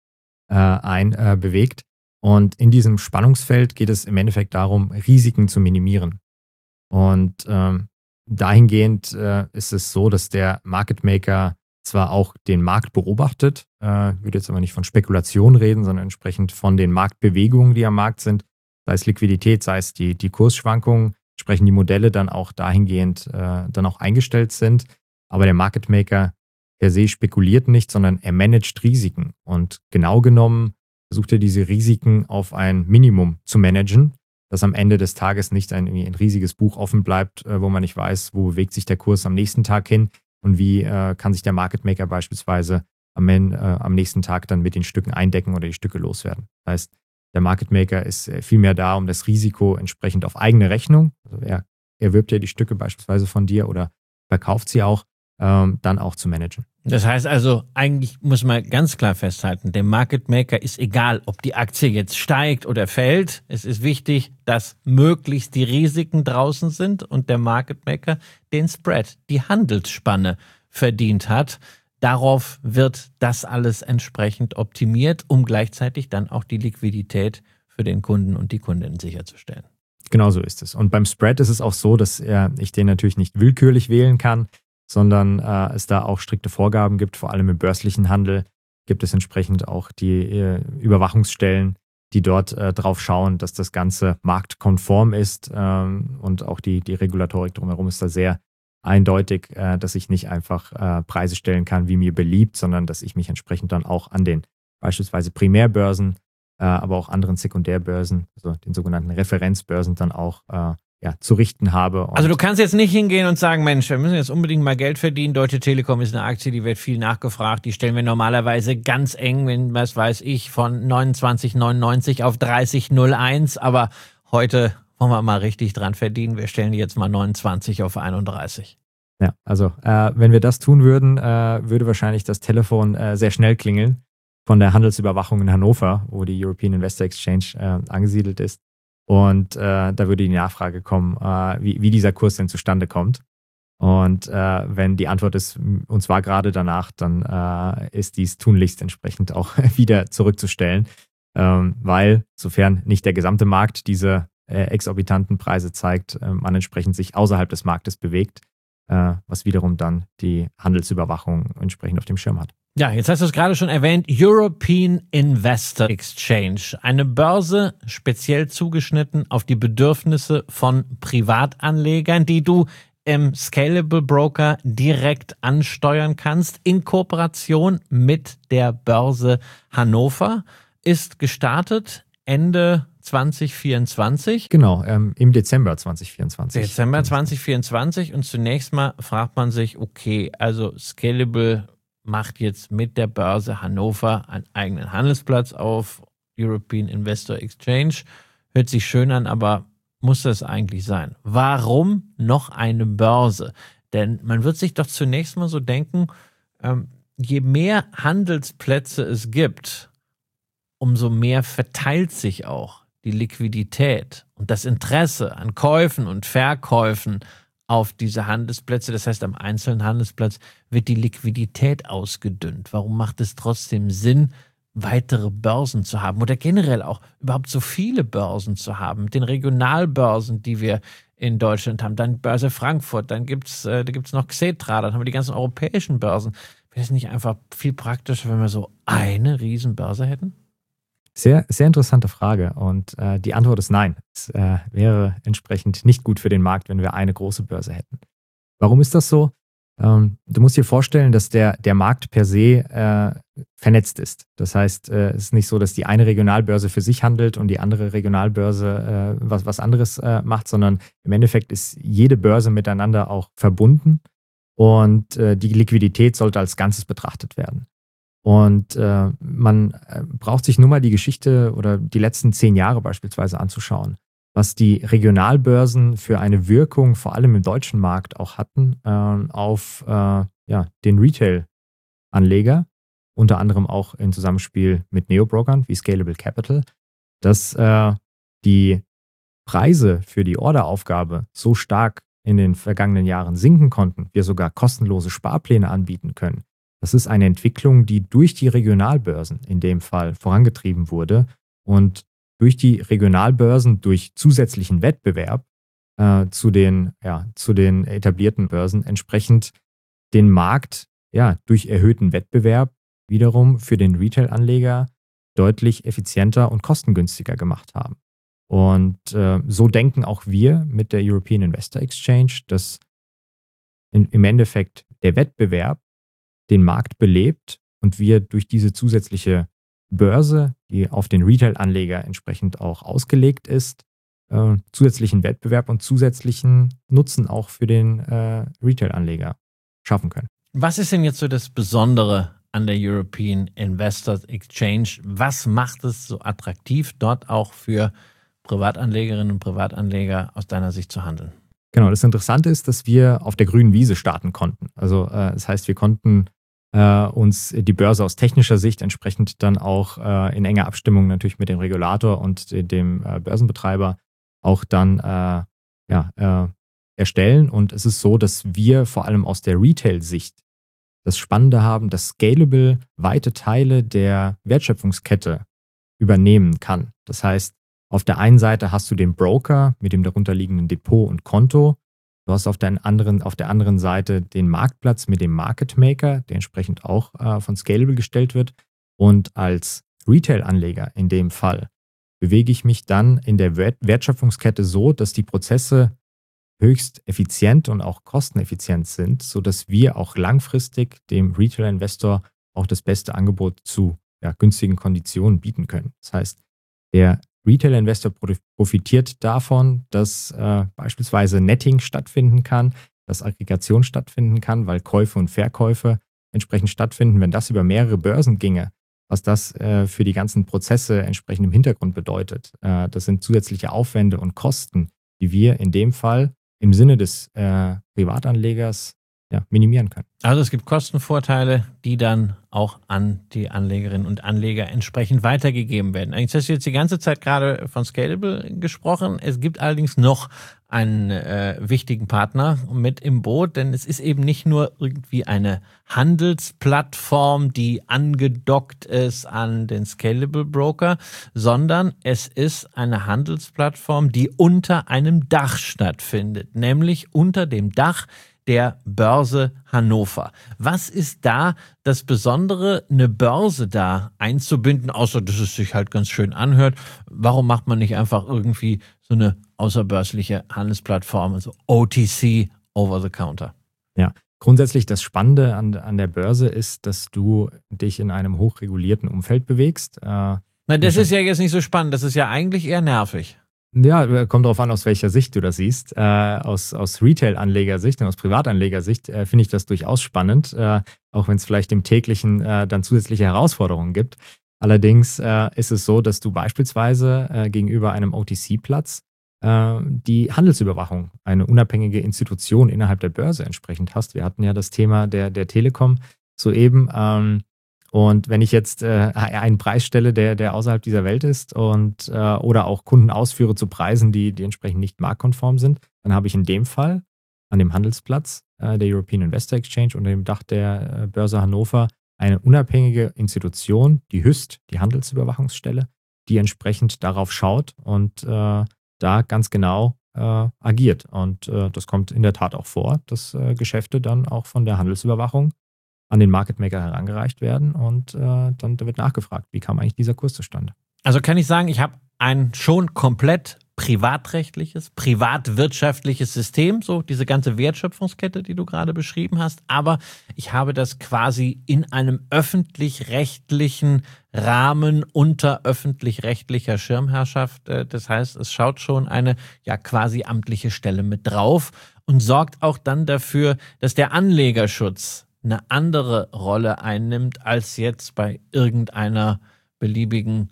bewegt. Und in diesem Spannungsfeld geht es im Endeffekt darum, Risiken zu minimieren. Und dahingehend ist es so, dass der Market Maker zwar auch den Markt beobachtet, würde jetzt aber nicht von Spekulation reden, sondern entsprechend von den Marktbewegungen, die am Markt sind, sei es Liquidität, sei es die Kursschwankungen, entsprechend die Modelle dann auch dahingehend dann auch eingestellt sind. Aber der Market Maker per se spekuliert nicht, sondern er managt Risiken. Und genau genommen versucht er diese Risiken auf ein Minimum zu managen, dass am Ende des Tages nicht ein riesiges Buch offen bleibt, wo man nicht weiß, wo bewegt sich der Kurs am nächsten Tag hin und wie kann sich der Market Maker beispielsweise am nächsten Tag dann mit den Stücken eindecken oder die Stücke loswerden. Das heißt, der Market Maker ist vielmehr da, um das Risiko entsprechend auf eigene Rechnung, also er erwirbt ja die Stücke beispielsweise von dir oder verkauft sie auch, dann auch zu managen. Das heißt also, eigentlich muss man ganz klar festhalten, dem Market Maker ist egal, ob die Aktie jetzt steigt oder fällt. Es ist wichtig, dass möglichst die Risiken draußen sind und der Market Maker den Spread, die Handelsspanne verdient hat. Darauf wird das alles entsprechend optimiert, um gleichzeitig dann auch die Liquidität für den Kunden und die Kundin sicherzustellen. Genau so ist es. Und beim Spread ist es auch so, dass ich den natürlich nicht willkürlich wählen kann, sondern es da auch strikte Vorgaben gibt. Vor allem im börslichen Handel gibt es entsprechend auch die Überwachungsstellen, die dort drauf schauen, dass das Ganze marktkonform ist. Und auch die Regulatorik drumherum ist da sehr eindeutig, dass ich nicht einfach Preise stellen kann, wie mir beliebt, sondern dass ich mich entsprechend dann auch an den beispielsweise Primärbörsen aber auch anderen Sekundärbörsen, also den sogenannten Referenzbörsen dann auch zu richten habe. Also du kannst jetzt nicht hingehen und sagen, Mensch, wir müssen jetzt unbedingt mal Geld verdienen. Deutsche Telekom ist eine Aktie, die wird viel nachgefragt. Die stellen wir normalerweise ganz eng, wenn, was weiß ich, von 29,99 auf 30,01. Aber heute wollen wir mal richtig dran verdienen. Wir stellen die jetzt mal 29 auf 31. Ja, also wenn wir das tun würden, würde wahrscheinlich das Telefon sehr schnell klingeln von der Handelsüberwachung in Hannover, wo die European Investor Exchange angesiedelt ist. Und da würde die Nachfrage kommen, wie dieser Kurs denn zustande kommt. Und wenn die Antwort ist, uns war gerade danach, dann ist dies tunlichst entsprechend auch wieder zurückzustellen, weil, sofern nicht der gesamte Markt diese exorbitanten Preise zeigt, man entsprechend sich außerhalb des Marktes bewegt, was wiederum dann die Handelsüberwachung entsprechend auf dem Schirm hat. Ja, jetzt hast du es gerade schon erwähnt, European Investor Exchange. Eine Börse speziell zugeschnitten auf die Bedürfnisse von Privatanlegern, die du im Scalable Broker direkt ansteuern kannst, in Kooperation mit der Börse Hannover, ist gestartet Ende 2024. Genau, im Dezember 2024. Dezember 2024 und zunächst mal fragt man sich, okay, also Scalable macht jetzt mit der Börse Hannover einen eigenen Handelsplatz auf, European Investor Exchange. Hört sich schön an, aber muss das eigentlich sein? Warum noch eine Börse? Denn man wird sich doch zunächst mal so denken, je mehr Handelsplätze es gibt, umso mehr verteilt sich auch die Liquidität und das Interesse an Käufen und Verkäufen auf diese Handelsplätze. Das heißt, am einzelnen Handelsplatz wird die Liquidität ausgedünnt. Warum macht es trotzdem Sinn, weitere Börsen zu haben oder generell auch überhaupt so viele Börsen zu haben? Mit den Regionalbörsen, die wir in Deutschland haben, dann Börse Frankfurt, dann da gibt's noch Xetra, dann haben wir die ganzen europäischen Börsen. Wäre es nicht einfach viel praktischer, wenn wir so eine Riesenbörse hätten? Sehr, sehr interessante Frage und die Antwort ist nein. Es wäre entsprechend nicht gut für den Markt, wenn wir eine große Börse hätten. Warum ist das so? Du musst dir vorstellen, dass der Markt per se vernetzt ist. Das heißt, es ist nicht so, dass die eine Regionalbörse für sich handelt und die andere Regionalbörse was anderes macht, sondern im Endeffekt ist jede Börse miteinander auch verbunden und die Liquidität sollte als Ganzes betrachtet werden. Und man braucht sich nur mal die Geschichte oder die letzten 10 Jahre beispielsweise anzuschauen, was die Regionalbörsen für eine Wirkung vor allem im deutschen Markt auch hatten auf den Retail-Anleger, unter anderem auch im Zusammenspiel mit Neobrokern wie Scalable Capital, dass die Preise für die Orderaufgabe so stark in den vergangenen Jahren sinken konnten, wir sogar kostenlose Sparpläne anbieten können. Das ist eine Entwicklung, die durch die Regionalbörsen in dem Fall vorangetrieben wurde und durch die Regionalbörsen durch zusätzlichen Wettbewerb zu den etablierten Börsen entsprechend den Markt durch erhöhten Wettbewerb wiederum für den Retail-Anleger deutlich effizienter und kostengünstiger gemacht haben. Und so denken auch wir mit der European Investor Exchange, dass im Endeffekt der Wettbewerb den Markt belebt und wir durch diese zusätzliche Börse, die auf den Retail-Anleger entsprechend auch ausgelegt ist, zusätzlichen Wettbewerb und zusätzlichen Nutzen auch für den Retail-Anleger schaffen können. Was ist denn jetzt so das Besondere an der European Investor Exchange? Was macht es so attraktiv, dort auch für Privatanlegerinnen und Privatanleger aus deiner Sicht zu handeln? Genau, das Interessante ist, dass wir auf der grünen Wiese starten konnten. Also das heißt, wir konnten uns die Börse aus technischer Sicht entsprechend dann auch in enger Abstimmung natürlich mit dem Regulator und dem Börsenbetreiber auch dann erstellen. Und es ist so, dass wir vor allem aus der Retail-Sicht das Spannende haben, dass Scalable weite Teile der Wertschöpfungskette übernehmen kann. Das heißt, auf der einen Seite hast du den Broker mit dem darunterliegenden Depot und Konto. Du hast auf der anderen Seite den Marktplatz mit dem Market Maker, der entsprechend auch von Scalable gestellt wird. Und als Retail-Anleger in dem Fall bewege ich mich dann in der Wertschöpfungskette so, dass die Prozesse höchst effizient und auch kosteneffizient sind, sodass wir auch langfristig dem Retail-Investor auch das beste Angebot zu günstigen Konditionen bieten können. Das heißt, Der Retail-Investor profitiert davon, dass beispielsweise Netting stattfinden kann, dass Aggregation stattfinden kann, weil Käufe und Verkäufe entsprechend stattfinden. Wenn das über mehrere Börsen ginge, was das für die ganzen Prozesse entsprechend im Hintergrund bedeutet, das sind zusätzliche Aufwände und Kosten, die wir in dem Fall im Sinne des Privatanlegers minimieren können. Also es gibt Kostenvorteile, die dann auch an die Anlegerinnen und Anleger entsprechend weitergegeben werden. Eigentlich hast du jetzt die ganze Zeit gerade von Scalable gesprochen. Es gibt allerdings noch einen wichtigen Partner mit im Boot, denn es ist eben nicht nur irgendwie eine Handelsplattform, die angedockt ist an den Scalable Broker, sondern es ist eine Handelsplattform, die unter einem Dach stattfindet, nämlich unter dem Dach der Börse Hannover. Was ist da das Besondere, eine Börse da einzubinden, außer dass es sich halt ganz schön anhört? Warum macht man nicht einfach irgendwie so eine außerbörsliche Handelsplattform, also OTC, Over the Counter? Ja, grundsätzlich das Spannende an der Börse ist, dass du dich in einem hochregulierten Umfeld bewegst. Na, das ist ja jetzt nicht so spannend, das ist ja eigentlich eher nervig. Ja, kommt darauf an, aus welcher Sicht du das siehst. Aus Retail-Anlegersicht und aus Privatanlegersicht finde ich das durchaus spannend, auch wenn es vielleicht im täglichen dann zusätzliche Herausforderungen gibt. Allerdings ist es so, dass du beispielsweise gegenüber einem OTC-Platz die Handelsüberwachung, eine unabhängige Institution innerhalb der Börse entsprechend hast. Wir hatten ja das Thema der Telekom soeben. Und wenn ich jetzt einen Preis stelle, der außerhalb dieser Welt ist und oder auch Kunden ausführe zu Preisen, die entsprechend nicht marktkonform sind, dann habe ich in dem Fall an dem Handelsplatz der European Investor Exchange unter dem Dach der Börse Hannover eine unabhängige Institution, die HÜST, die Handelsüberwachungsstelle, die entsprechend darauf schaut und da ganz genau agiert. Und das kommt in der Tat auch vor, dass Geschäfte dann auch von der Handelsüberwachung an den Market Maker herangereicht werden und dann wird nachgefragt, wie kam eigentlich dieser Kurs zustande. Also kann ich sagen, ich habe ein schon komplett privatrechtliches, privatwirtschaftliches System, so diese ganze Wertschöpfungskette, die du gerade beschrieben hast, aber ich habe das quasi in einem öffentlich-rechtlichen Rahmen unter öffentlich-rechtlicher Schirmherrschaft. Das heißt, es schaut schon eine quasi amtliche Stelle mit drauf und sorgt auch dann dafür, dass der Anlegerschutz eine andere Rolle einnimmt als jetzt bei irgendeiner beliebigen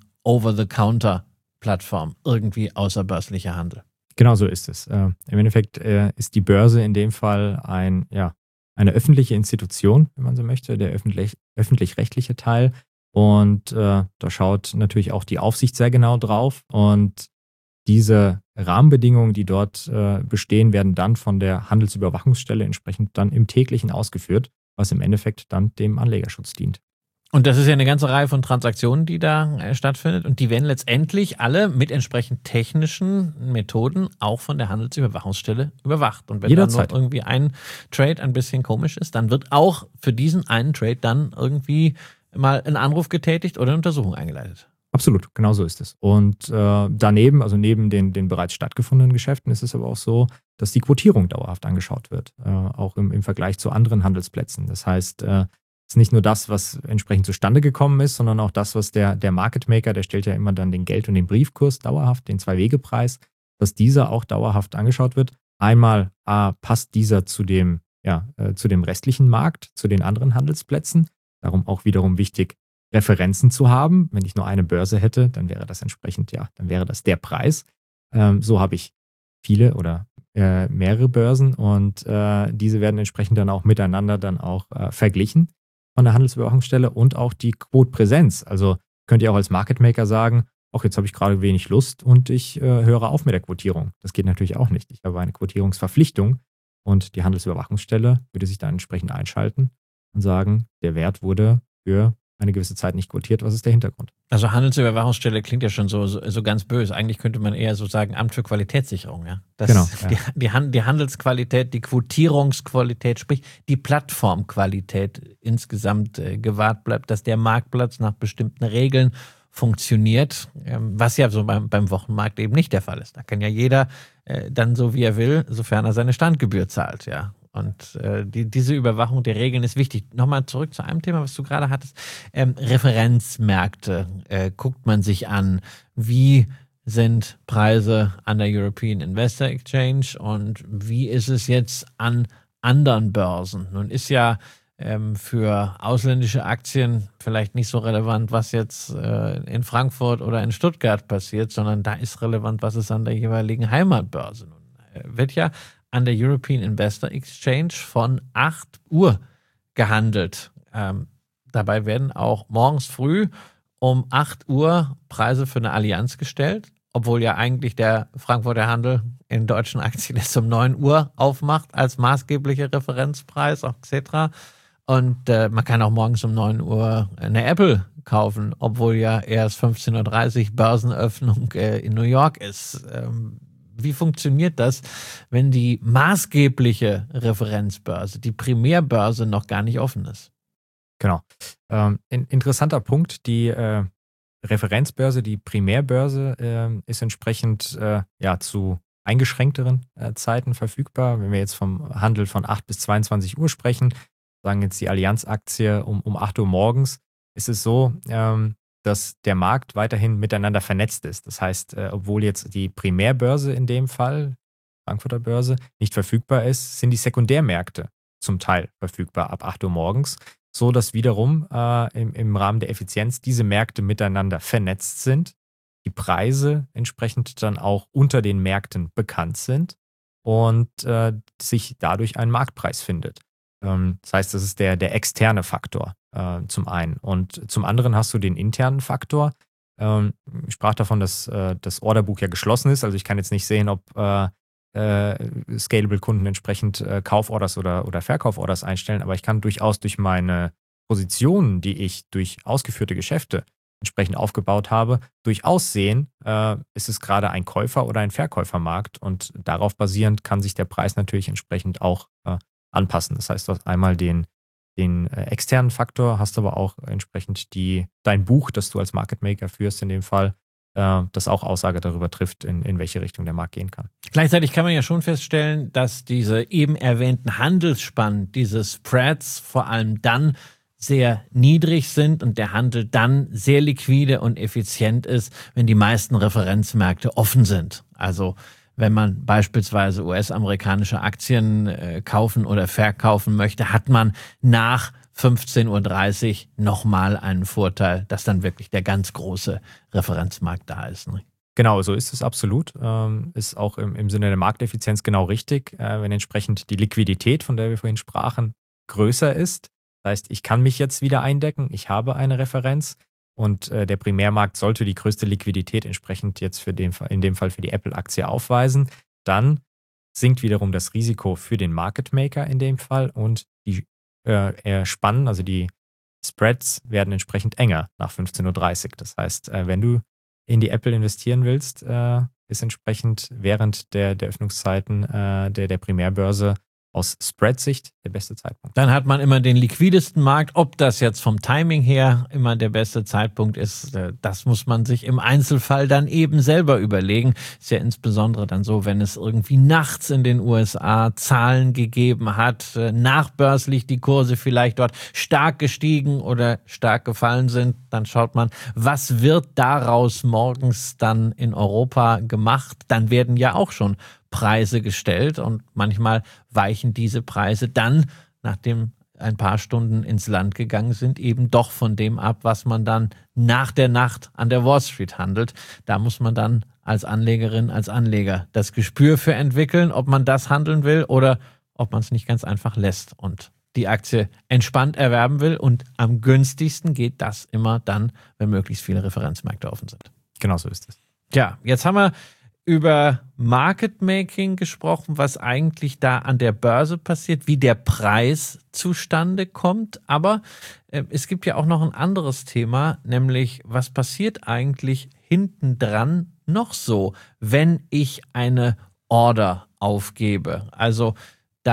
Over-the-Counter-Plattform, irgendwie außerbörslicher Handel. Genau so ist es. Im Endeffekt ist die Börse in dem Fall eine öffentliche Institution, wenn man so möchte, der öffentlich-rechtliche Teil. Und da schaut natürlich auch die Aufsicht sehr genau drauf. Und diese Rahmenbedingungen, die dort bestehen, werden dann von der Handelsüberwachungsstelle entsprechend dann im täglichen ausgeführt, was im Endeffekt dann dem Anlegerschutz dient. Und das ist ja eine ganze Reihe von Transaktionen, die da stattfindet. Und die werden letztendlich alle mit entsprechend technischen Methoden auch von der Handelsüberwachungsstelle überwacht. Und wenn dann noch irgendwie ein Trade ein bisschen komisch ist, dann wird auch für diesen einen Trade dann irgendwie mal ein Anruf getätigt oder eine Untersuchung eingeleitet. Absolut, genau so ist es. Und daneben, also neben den bereits stattgefundenen Geschäften, ist es aber auch so, dass die Quotierung dauerhaft angeschaut wird, auch im Vergleich zu anderen Handelsplätzen. Das heißt, es ist nicht nur das, was entsprechend zustande gekommen ist, sondern auch das, was der Market Maker, der stellt ja immer dann den Geld- und den Briefkurs dauerhaft, den Zwei-Wege-Preis, dass dieser auch dauerhaft angeschaut wird. Einmal passt dieser zu dem restlichen Markt, zu den anderen Handelsplätzen. Darum auch wiederum wichtig, Referenzen zu haben. Wenn ich nur eine Börse hätte, dann wäre das entsprechend, dann wäre das der Preis. So habe ich viele oder mehrere Börsen und diese werden entsprechend dann auch miteinander dann auch verglichen von der Handelsüberwachungsstelle und auch die Quotepräsenz. Also könnt ihr auch als Market Maker sagen, auch jetzt habe ich gerade wenig Lust und ich höre auf mit der Quotierung. Das geht natürlich auch nicht. Ich habe eine Quotierungsverpflichtung und die Handelsüberwachungsstelle würde sich dann entsprechend einschalten und sagen, der Wert wurde für eine gewisse Zeit nicht quotiert. Was ist der Hintergrund? Also Handelsüberwachungsstelle klingt ja schon so ganz böse. Eigentlich könnte man eher so sagen, Amt für Qualitätssicherung. Ja? Genau. Ja. Die Handelsqualität, die Quotierungsqualität, sprich die Plattformqualität insgesamt gewahrt bleibt, dass der Marktplatz nach bestimmten Regeln funktioniert, was ja so beim Wochenmarkt eben nicht der Fall ist. Da kann ja jeder dann so, wie er will, sofern er seine Standgebühr zahlt, ja. Und diese Überwachung der Regeln ist wichtig. Nochmal zurück zu einem Thema, was du gerade hattest. Referenzmärkte guckt man sich an. wie sind Preise an der European Investor Exchange und wie ist es jetzt an anderen Börsen? Nun ist ja für ausländische Aktien vielleicht nicht so relevant, was jetzt in Frankfurt oder in Stuttgart passiert, sondern da ist relevant, was ist an der jeweiligen Heimatbörse. Nun wird ja an der European Investor Exchange von 8 Uhr gehandelt. Dabei werden auch morgens früh um 8 Uhr Preise für eine Allianz gestellt, obwohl ja eigentlich der Frankfurter Handel in deutschen Aktien erst um 9 Uhr aufmacht als maßgeblicher Referenzpreis, etc. Und man kann auch morgens um 9 Uhr eine Apple kaufen, obwohl ja erst 15.30 Uhr Börsenöffnung in New York ist. Wie funktioniert das, wenn die maßgebliche Referenzbörse, die Primärbörse, noch gar nicht offen ist? Genau. Interessanter Punkt. Die Referenzbörse, die Primärbörse, ist entsprechend zu eingeschränkteren Zeiten verfügbar. Wenn wir jetzt vom Handel von 8 bis 22 Uhr sprechen, sagen jetzt die Allianz-Aktie um 8 Uhr morgens, ist es so, dass der Markt weiterhin miteinander vernetzt ist. Das heißt, obwohl jetzt die Primärbörse in dem Fall, Frankfurter Börse, nicht verfügbar ist, sind die Sekundärmärkte zum Teil verfügbar ab 8 Uhr morgens, so dass wiederum im Rahmen der Effizienz diese Märkte miteinander vernetzt sind, die Preise entsprechend dann auch unter den Märkten bekannt sind und sich dadurch ein Marktpreis findet. Das heißt, das ist der externe Faktor zum einen. Und zum anderen hast du den internen Faktor. Ich sprach davon, dass das Orderbuch ja geschlossen ist. Also ich kann jetzt nicht sehen, ob Scalable-Kunden entsprechend Kauforders oder Verkauforders einstellen, aber ich kann durchaus durch meine Positionen, die ich durch ausgeführte Geschäfte entsprechend aufgebaut habe, durchaus sehen, ist es gerade ein Käufer- oder ein Verkäufermarkt, und darauf basierend kann sich der Preis natürlich entsprechend auch anpassen. Das heißt, du hast einmal den externen Faktor, hast aber auch entsprechend dein Buch, das du als Market Maker führst in dem Fall, das auch Aussage darüber trifft, in welche Richtung der Markt gehen kann. Gleichzeitig kann man ja schon feststellen, dass diese eben erwähnten Handelsspannen, diese Spreads vor allem dann sehr niedrig sind und der Handel dann sehr liquide und effizient ist, wenn die meisten Referenzmärkte offen sind. Also wenn man beispielsweise US-amerikanische Aktien kaufen oder verkaufen möchte, hat man nach 15.30 Uhr nochmal einen Vorteil, dass dann wirklich der ganz große Referenzmarkt da ist. Ne? Genau, so ist es absolut. Ist auch im Sinne der Markteffizienz genau richtig, wenn entsprechend die Liquidität, von der wir vorhin sprachen, größer ist. Das heißt, ich kann mich jetzt wieder eindecken, ich habe eine Referenz, und der Primärmarkt sollte die größte Liquidität entsprechend jetzt in dem Fall für die Apple-Aktie aufweisen. Dann sinkt wiederum das Risiko für den Market Maker in dem Fall, und die Spannen, also die Spreads, werden entsprechend enger nach 15.30 Uhr. Das heißt, wenn du in die Apple investieren willst, ist entsprechend während der Öffnungszeiten der Primärbörse aus Spread-Sicht der beste Zeitpunkt. Dann hat man immer den liquidesten Markt. Ob das jetzt vom Timing her immer der beste Zeitpunkt ist, das muss man sich im Einzelfall dann eben selber überlegen. Ist ja insbesondere dann so, wenn es irgendwie nachts in den USA Zahlen gegeben hat, nachbörslich die Kurse vielleicht dort stark gestiegen oder stark gefallen sind, dann schaut man, was wird daraus morgens dann in Europa gemacht. Dann werden ja auch schon Preise gestellt und manchmal weichen diese Preise dann, nachdem ein paar Stunden ins Land gegangen sind, eben doch von dem ab, was man dann nach der Nacht an der Wall Street handelt. Da muss man dann als Anlegerin, als Anleger das Gespür für entwickeln, ob man das handeln will oder ob man es nicht ganz einfach lässt und die Aktie entspannt erwerben will. Und am günstigsten geht das immer dann, wenn möglichst viele Referenzmärkte offen sind. Genau so ist es. Ja, jetzt haben wir über Market Making gesprochen, was eigentlich da an der Börse passiert, wie der Preis zustande kommt. Aber es gibt ja auch noch ein anderes Thema, nämlich was passiert eigentlich hintendran noch so, wenn ich eine Order aufgebe? Also da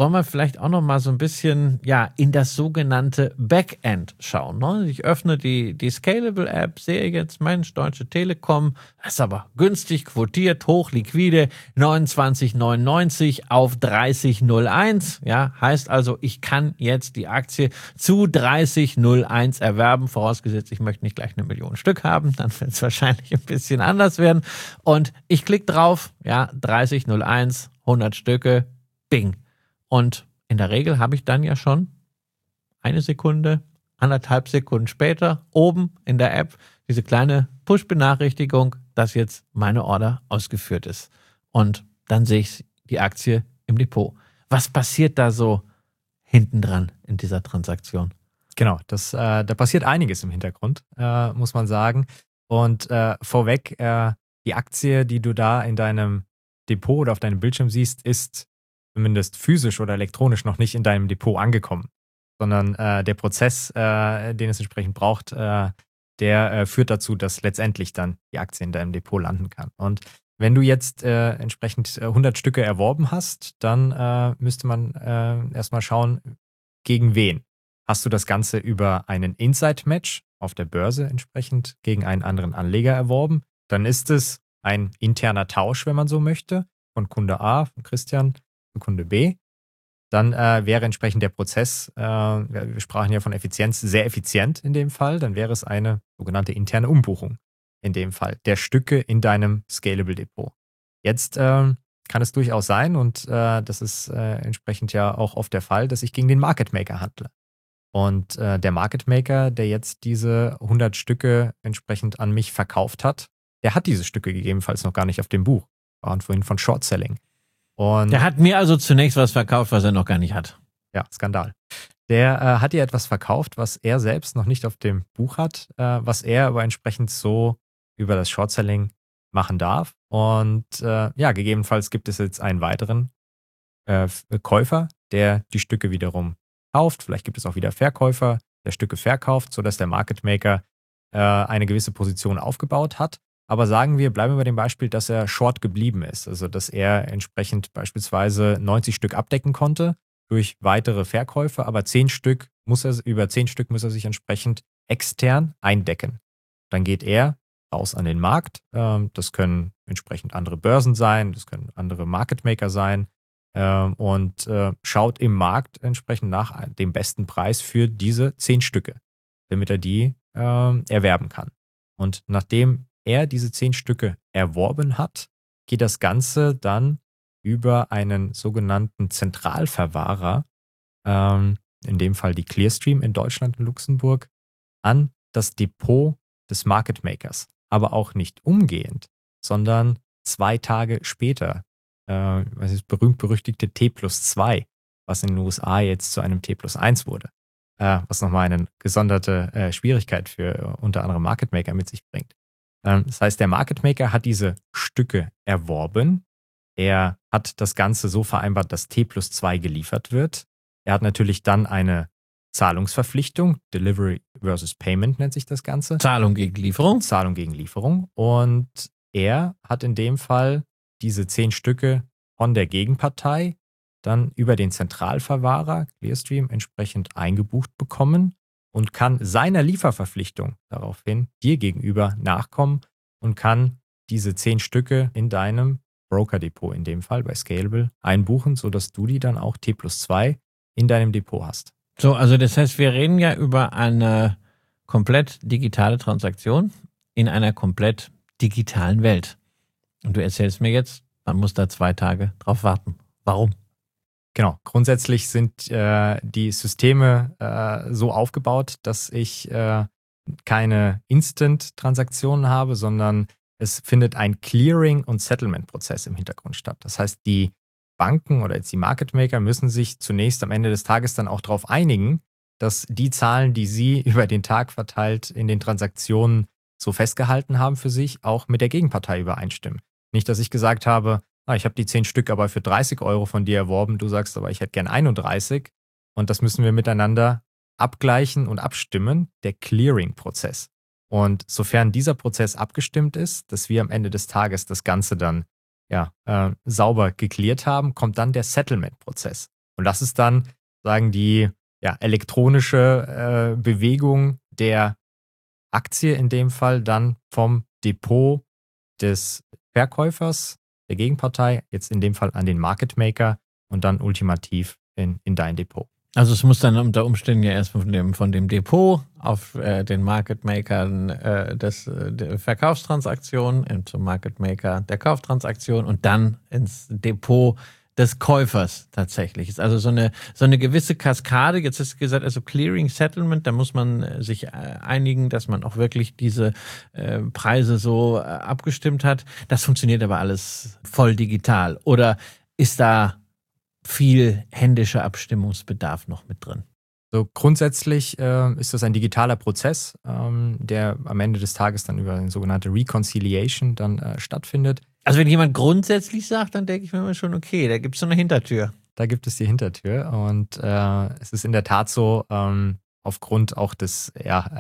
wollen wir vielleicht auch noch mal so ein bisschen in das sogenannte Backend schauen. Ne? Ich öffne die Scalable-App, sehe jetzt, Mensch, Deutsche Telekom, das ist aber günstig, quotiert, hoch, liquide, 29,99 auf 30,01. Ja, heißt also, ich kann jetzt die Aktie zu 30,01 erwerben, vorausgesetzt, ich möchte nicht gleich 1 Million Stück haben, dann wird es wahrscheinlich ein bisschen anders werden. Und ich klicke drauf, 30,01, 100 Stücke, bing. Und in der Regel habe ich dann ja schon 1 Sekunde, 1,5 Sekunden später oben in der App diese kleine Push-Benachrichtigung, dass jetzt meine Order ausgeführt ist. Und dann sehe ich die Aktie im Depot. Was passiert da so hinten dran in dieser Transaktion? Genau, da passiert einiges im Hintergrund, muss man sagen. Und vorweg, die Aktie, die du da in deinem Depot oder auf deinem Bildschirm siehst, ist zumindest physisch oder elektronisch noch nicht in deinem Depot angekommen, sondern der Prozess, den es entsprechend braucht, der führt dazu, dass letztendlich dann die Aktie in deinem Depot landen kann. Und wenn du jetzt entsprechend 100 Stücke erworben hast, dann müsste man erstmal schauen, gegen wen. Hast du das Ganze über einen Inside-Match auf der Börse entsprechend gegen einen anderen Anleger erworben, dann ist es ein interner Tausch, wenn man so möchte, von Kunde A, von Christian, zu Kunde B. Dann wäre entsprechend der Prozess, wir sprachen ja von Effizienz, sehr effizient in dem Fall. Dann wäre es eine sogenannte interne Umbuchung in dem Fall der Stücke in deinem Scalable Depot. Jetzt kann es durchaus sein, und das ist entsprechend ja auch oft der Fall, dass ich gegen den Market Maker handle. Und der Market Maker, der jetzt diese 100 Stücke entsprechend an mich verkauft hat, der hat diese Stücke gegebenenfalls noch gar nicht auf dem Buch. Wir waren vorhin von Short Selling. Und der hat mir also zunächst was verkauft, was er noch gar nicht hat. Ja, Skandal. Der hat dir etwas verkauft, was er selbst noch nicht auf dem Buch hat, was er aber entsprechend so über das Short Selling machen darf. Und gegebenenfalls gibt es jetzt einen weiteren Käufer, der die Stücke wiederum kauft. Vielleicht gibt es auch wieder Verkäufer, der Stücke verkauft, sodass der Market Maker eine gewisse Position aufgebaut hat. Aber sagen wir, bleiben wir bei dem Beispiel, dass er short geblieben ist. Also, dass er entsprechend beispielsweise 90 Stück abdecken konnte durch weitere Verkäufe, aber über 10 Stück muss er sich entsprechend extern eindecken. Dann geht er raus an den Markt. Das können entsprechend andere Börsen sein, das können andere Market Maker sein, und schaut im Markt entsprechend nach dem besten Preis für diese 10 Stücke, damit er die erwerben kann. Und nachdem er diese 10 Stücke erworben hat, geht das Ganze dann über einen sogenannten Zentralverwahrer, in dem Fall die Clearstream in Deutschland und Luxemburg, an das Depot des Market Makers. Aber auch nicht umgehend, sondern 2 Tage später. Das berühmt-berüchtigte T+2, was in den USA jetzt zu einem T+1 wurde. Was nochmal eine gesonderte Schwierigkeit für unter anderem Market Maker mit sich bringt. Das heißt, der Market Maker hat diese Stücke erworben. Er hat das Ganze so vereinbart, dass T+2 geliefert wird. Er hat natürlich dann eine Zahlungsverpflichtung, Delivery versus Payment nennt sich das Ganze. Zahlung gegen Lieferung. Zahlung gegen Lieferung. Und er hat in dem Fall diese 10 Stücke von der Gegenpartei dann über den Zentralverwahrer Clearstream entsprechend eingebucht bekommen und kann seiner Lieferverpflichtung daraufhin dir gegenüber nachkommen und kann diese 10 Stücke in deinem Broker-Depot, in dem Fall bei Scalable, einbuchen, sodass du die dann auch T+2 in deinem Depot hast. So, also das heißt, wir reden ja über eine komplett digitale Transaktion in einer komplett digitalen Welt. Und du erzählst mir jetzt, man muss da 2 Tage drauf warten. Warum? Genau, grundsätzlich sind die Systeme so aufgebaut, dass ich keine Instant-Transaktionen habe, sondern es findet ein Clearing- und Settlement-Prozess im Hintergrund statt. Das heißt, die Banken oder jetzt die Market Maker müssen sich zunächst am Ende des Tages dann auch darauf einigen, dass die Zahlen, die sie über den Tag verteilt in den Transaktionen so festgehalten haben für sich, auch mit der Gegenpartei übereinstimmen. Nicht, dass ich gesagt habe, ich habe die 10 Stück aber für 30 € von dir erworben, du sagst aber, ich hätte gern 31, und das müssen wir miteinander abgleichen und abstimmen, der Clearing-Prozess. Und sofern dieser Prozess abgestimmt ist, dass wir am Ende des Tages das Ganze dann sauber geklärt haben, kommt dann der Settlement-Prozess. Und das ist dann, sagen die, elektronische Bewegung der Aktie in dem Fall dann vom Depot des Verkäufers, der Gegenpartei, jetzt in dem Fall an den Market Maker und dann ultimativ in dein Depot. Also es muss dann unter Umständen ja erst von dem Depot auf den Market Maker der Verkaufstransaktion, zum Market Maker der Kauftransaktion und dann ins Depot des Käufers tatsächlich. Ist also so eine gewisse Kaskade. Jetzt hast du gesagt, also Clearing Settlement, da muss man sich einigen, dass man auch wirklich diese Preise so abgestimmt hat. Das funktioniert aber alles voll digital. Oder ist da viel händischer Abstimmungsbedarf noch mit drin? So grundsätzlich ist das ein digitaler Prozess, der am Ende des Tages dann über eine sogenannte Reconciliation dann stattfindet. Also wenn jemand grundsätzlich sagt, dann denke ich mir immer schon, okay, da gibt es so eine Hintertür. Da gibt es die Hintertür und es ist in der Tat so, aufgrund auch des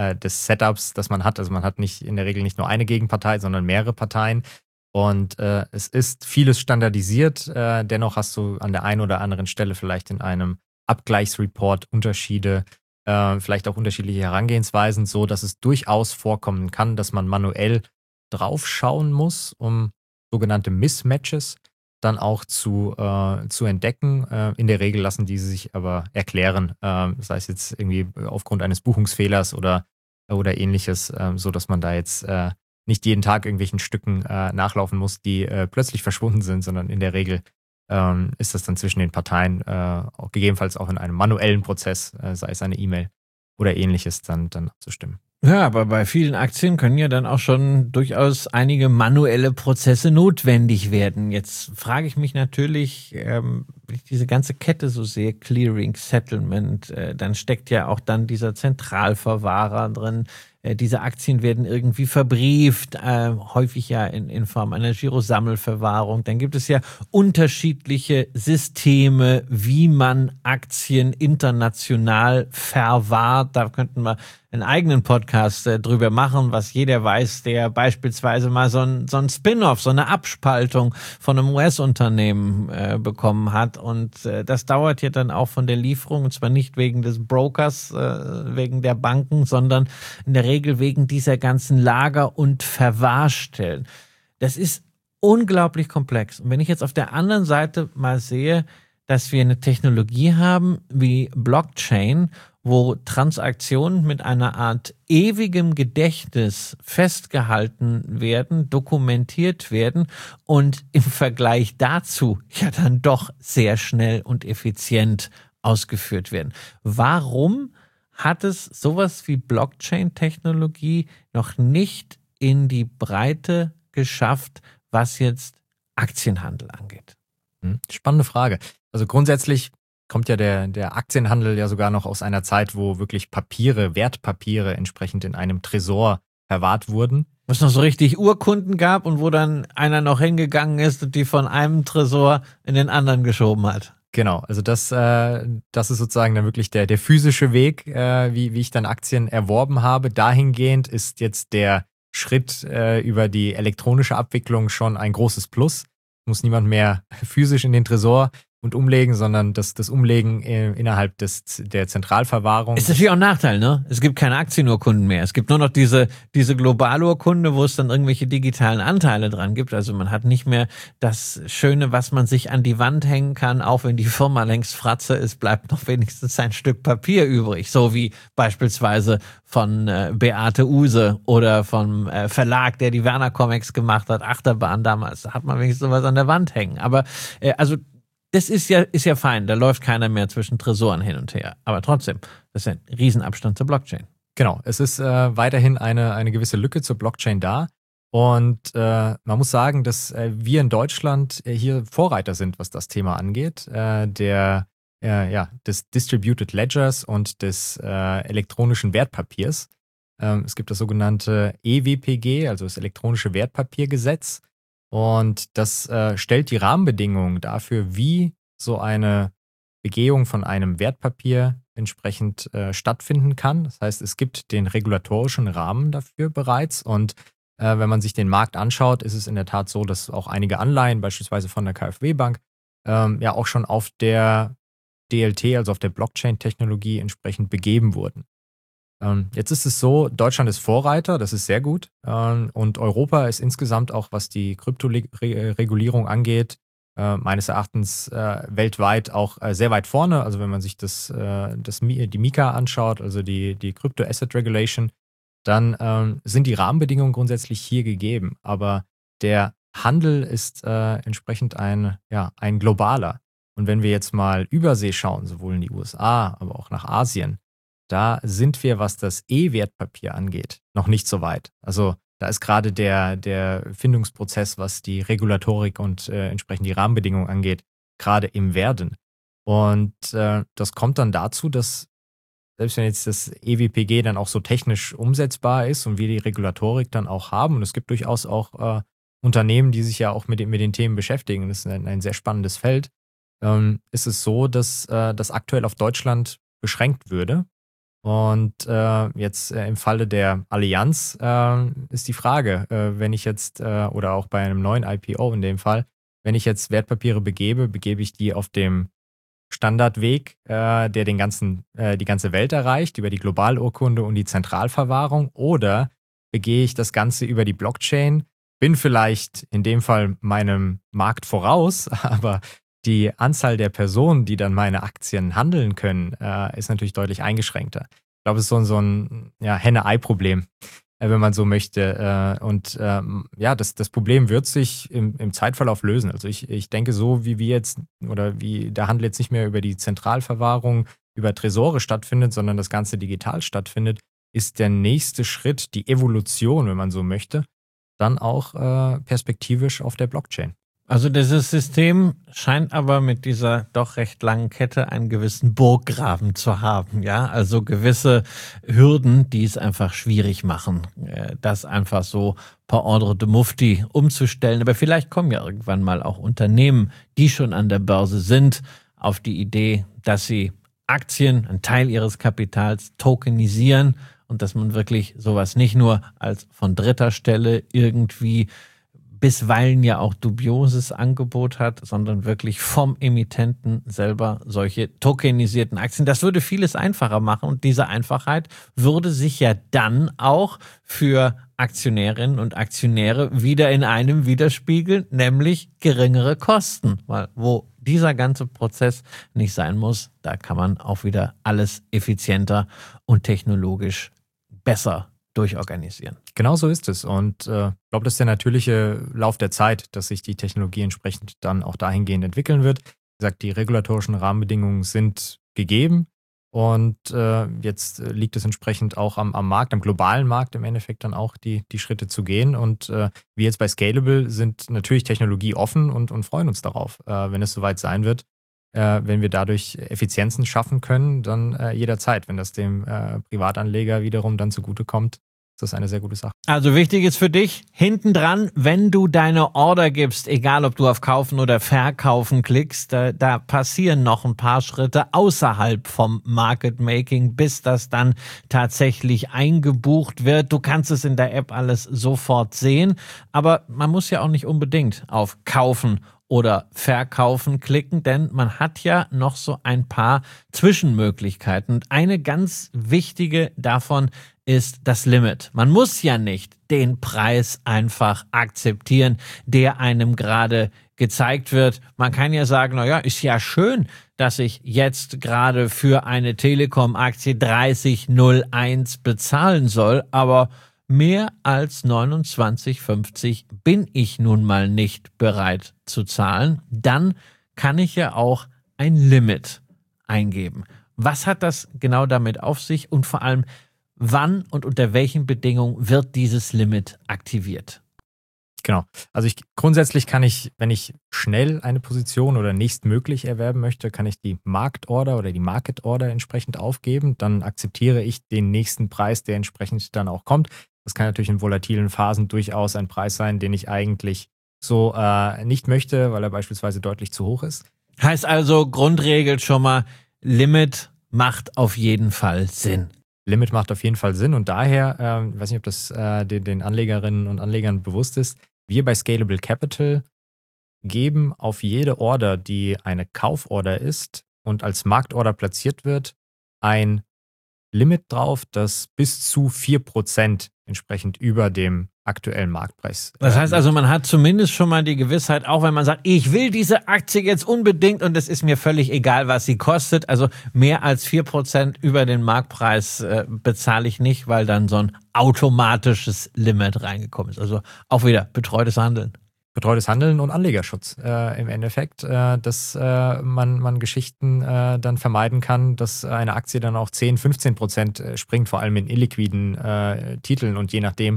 Setups, das man hat. Also man hat in der Regel nicht nur eine Gegenpartei, sondern mehrere Parteien. Und es ist vieles standardisiert. Dennoch hast du an der einen oder anderen Stelle vielleicht in einem Abgleichsreport Unterschiede, vielleicht auch unterschiedliche Herangehensweisen, so dass es durchaus vorkommen kann, dass man manuell draufschauen muss, um sogenannte Mismatches dann auch zu entdecken. In der Regel lassen diese sich aber erklären, sei es jetzt irgendwie aufgrund eines Buchungsfehlers oder ähnliches, so dass man da jetzt nicht jeden Tag irgendwelchen Stücken nachlaufen muss, die plötzlich verschwunden sind, sondern in der Regel ist das dann zwischen den Parteien auch gegebenenfalls auch in einem manuellen Prozess, sei es eine E-Mail oder ähnliches, dann abzustimmen. Ja, aber bei vielen Aktien können ja dann auch schon durchaus einige manuelle Prozesse notwendig werden. Jetzt frage ich mich natürlich, wenn ich diese ganze Kette so sehe, Clearing, Settlement, dann steckt ja auch dann dieser Zentralverwahrer drin. Diese Aktien werden irgendwie verbrieft, häufig ja in Form einer Girosammelverwahrung. Dann gibt es ja unterschiedliche Systeme, wie man Aktien international verwahrt. Da könnten wir einen eigenen Podcast drüber machen, was jeder weiß, der beispielsweise mal so ein Spin-off, so eine Abspaltung von einem US-Unternehmen bekommen hat. Und das dauert ja dann auch von der Lieferung, und zwar nicht wegen des Brokers, wegen der Banken, sondern in der Regel wegen dieser ganzen Lager- und Verwahrstellen. Das ist unglaublich komplex. Und wenn ich jetzt auf der anderen Seite mal sehe, dass wir eine Technologie haben wie Blockchain, wo Transaktionen mit einer Art ewigem Gedächtnis festgehalten werden, dokumentiert werden und im Vergleich dazu ja dann doch sehr schnell und effizient ausgeführt werden. Warum hat es sowas wie Blockchain-Technologie noch nicht in die Breite geschafft, was jetzt Aktienhandel angeht? Spannende Frage. Also grundsätzlich kommt ja der Aktienhandel ja sogar noch aus einer Zeit, wo wirklich Wertpapiere entsprechend in einem Tresor verwahrt wurden. Wo es noch so richtig Urkunden gab und wo dann einer noch hingegangen ist und die von einem Tresor in den anderen geschoben hat. Genau, also das ist sozusagen dann wirklich der physische Weg, wie ich dann Aktien erworben habe. Dahingehend ist jetzt der Schritt über die elektronische Abwicklung schon ein großes Plus. Muss niemand mehr physisch in den Tresor und umlegen, sondern das Umlegen innerhalb der Zentralverwahrung. Ist natürlich auch ein Nachteil, ne? Es gibt keine Aktienurkunden mehr. Es gibt nur noch diese Globalurkunde, wo es dann irgendwelche digitalen Anteile dran gibt. Also man hat nicht mehr das Schöne, was man sich an die Wand hängen kann. Auch wenn die Firma längst Fratze ist, bleibt noch wenigstens ein Stück Papier übrig. So wie beispielsweise von Beate Uhse oder vom Verlag, der die Werner Comics gemacht hat, Achterbahn damals. Da hat man wenigstens sowas an der Wand hängen. Aber also das ist ja fein, da läuft keiner mehr zwischen Tresoren hin und her. Aber trotzdem, das ist ein Riesenabstand zur Blockchain. Genau, es ist weiterhin eine gewisse Lücke zur Blockchain da. Und man muss sagen, dass wir in Deutschland hier Vorreiter sind, was das Thema angeht. Des Distributed Ledgers und des elektronischen Wertpapiers. Es gibt das sogenannte EWPG, also das elektronische Wertpapiergesetz. Und das stellt die Rahmenbedingungen dafür, wie so eine Begehung von einem Wertpapier entsprechend stattfinden kann. Das heißt, es gibt den regulatorischen Rahmen dafür bereits. Und wenn man sich den Markt anschaut, ist es in der Tat so, dass auch einige Anleihen, beispielsweise von der KfW-Bank, auch schon auf der DLT, also auf der Blockchain-Technologie, entsprechend begeben wurden. Jetzt ist es so, Deutschland ist Vorreiter, das ist sehr gut. Und Europa ist insgesamt auch, was die Kryptoregulierung angeht, meines Erachtens weltweit auch sehr weit vorne. Also wenn man sich die MiCA anschaut, also die Crypto Asset Regulation, dann sind die Rahmenbedingungen grundsätzlich hier gegeben. Aber der Handel ist entsprechend ein globaler. Und wenn wir jetzt mal Übersee schauen, sowohl in die USA, aber auch nach Asien, da sind wir, was das E-Wertpapier angeht, noch nicht so weit. Also da ist gerade der Findungsprozess, was die Regulatorik und entsprechend die Rahmenbedingungen angeht, gerade im Werden. Und das kommt dann dazu, dass selbst wenn jetzt das EWPG dann auch so technisch umsetzbar ist und wir die Regulatorik dann auch haben, und es gibt durchaus auch Unternehmen, die sich ja auch mit den Themen beschäftigen, das ist ein sehr spannendes Feld, ist es so, dass das aktuell auf Deutschland beschränkt würde. Und jetzt im Falle der Allianz ist die Frage, wenn ich jetzt, oder auch bei einem neuen IPO in dem Fall, wenn ich jetzt Wertpapiere begebe ich die auf dem Standardweg, der die ganze Welt erreicht, über die Globalurkunde und die Zentralverwahrung, oder begehe ich das Ganze über die Blockchain, bin vielleicht in dem Fall meinem Markt voraus, aber die Anzahl der Personen, die dann meine Aktien handeln können, ist natürlich deutlich eingeschränkter. Ich glaube, es ist so ein Henne-Ei-Problem, wenn man so möchte. Das Problem wird sich im Zeitverlauf lösen. Also ich denke, so wie wir jetzt, oder wie der Handel jetzt nicht mehr über die Zentralverwahrung, über Tresore stattfindet, sondern das Ganze digital stattfindet, ist der nächste Schritt, die Evolution, wenn man so möchte, dann auch perspektivisch auf der Blockchain. Also dieses System scheint aber mit dieser doch recht langen Kette einen gewissen Burggraben zu haben, ja, also gewisse Hürden, die es einfach schwierig machen, das einfach so per Ordre de Mufti umzustellen. Aber vielleicht kommen ja irgendwann mal auch Unternehmen, die schon an der Börse sind, auf die Idee, dass sie Aktien, einen Teil ihres Kapitals tokenisieren und dass man wirklich sowas nicht nur als von dritter Stelle irgendwie bisweilen ja auch dubioses Angebot hat, sondern wirklich vom Emittenten selber solche tokenisierten Aktien. Das würde vieles einfacher machen und diese Einfachheit würde sich ja dann auch für Aktionärinnen und Aktionäre wieder in einem widerspiegeln, nämlich geringere Kosten, weil wo dieser ganze Prozess nicht sein muss, da kann man auch wieder alles effizienter und technologisch besser durchorganisieren. Genau so ist es. Und ich glaube, das ist der natürliche Lauf der Zeit, dass sich die Technologie entsprechend dann auch dahingehend entwickeln wird. Wie gesagt, die regulatorischen Rahmenbedingungen sind gegeben. Und jetzt liegt es entsprechend auch am Markt, am globalen Markt im Endeffekt dann auch die Schritte zu gehen. Und wir jetzt bei Scalable sind natürlich technologieoffen und freuen uns darauf, wenn es soweit sein wird. Wenn wir dadurch Effizienzen schaffen können, dann jederzeit. Wenn das dem Privatanleger wiederum dann zugutekommt, ist das eine sehr gute Sache. Also wichtig ist für dich, hinten dran, wenn du deine Order gibst, egal ob du auf Kaufen oder Verkaufen klickst, da passieren noch ein paar Schritte außerhalb vom Market Making, bis das dann tatsächlich eingebucht wird. Du kannst es in der App alles sofort sehen, aber man muss ja auch nicht unbedingt auf Kaufen oder Verkaufen klicken, denn man hat ja noch so ein paar Zwischenmöglichkeiten. Und eine ganz wichtige davon ist das Limit. Man muss ja nicht den Preis einfach akzeptieren, der einem gerade gezeigt wird. Man kann ja sagen, naja, ist ja schön, dass ich jetzt gerade für eine Telekom-Aktie 30,01 bezahlen soll, aber mehr als 29,50 bin ich nun mal nicht bereit zu zahlen. Dann kann ich ja auch ein Limit eingeben. Was hat das genau damit auf sich und vor allem, wann und unter welchen Bedingungen wird dieses Limit aktiviert? Genau. Also grundsätzlich kann ich, wenn ich schnell eine Position oder nächstmöglich erwerben möchte, kann ich die Marktorder oder die Market Order entsprechend aufgeben. Dann akzeptiere ich den nächsten Preis, der entsprechend dann auch kommt. Das kann natürlich in volatilen Phasen durchaus ein Preis sein, den ich eigentlich so nicht möchte, weil er beispielsweise deutlich zu hoch ist. Heißt also, Grundregel schon mal, Limit macht auf jeden Fall Sinn. Limit macht auf jeden Fall Sinn und daher, ich weiß nicht, ob das den Anlegerinnen und Anlegern bewusst ist, wir bei Scalable Capital geben auf jede Order, die eine Kauforder ist, und als Marktorder platziert wird, ein Limit drauf, das bis zu 4% entsprechend über dem aktuellen Marktpreis. Das heißt also, man hat zumindest schon mal die Gewissheit, auch wenn man sagt, ich will diese Aktie jetzt unbedingt und es ist mir völlig egal, was sie kostet. Also mehr als 4% über den Marktpreis bezahle ich nicht, weil dann so ein automatisches Limit reingekommen ist. Also auch wieder betreutes Handeln. Betreutes Handeln und Anlegerschutz im Endeffekt, dass man Geschichten dann vermeiden kann, dass eine Aktie dann auch 10-15% springt, vor allem in illiquiden Titeln, und je nachdem,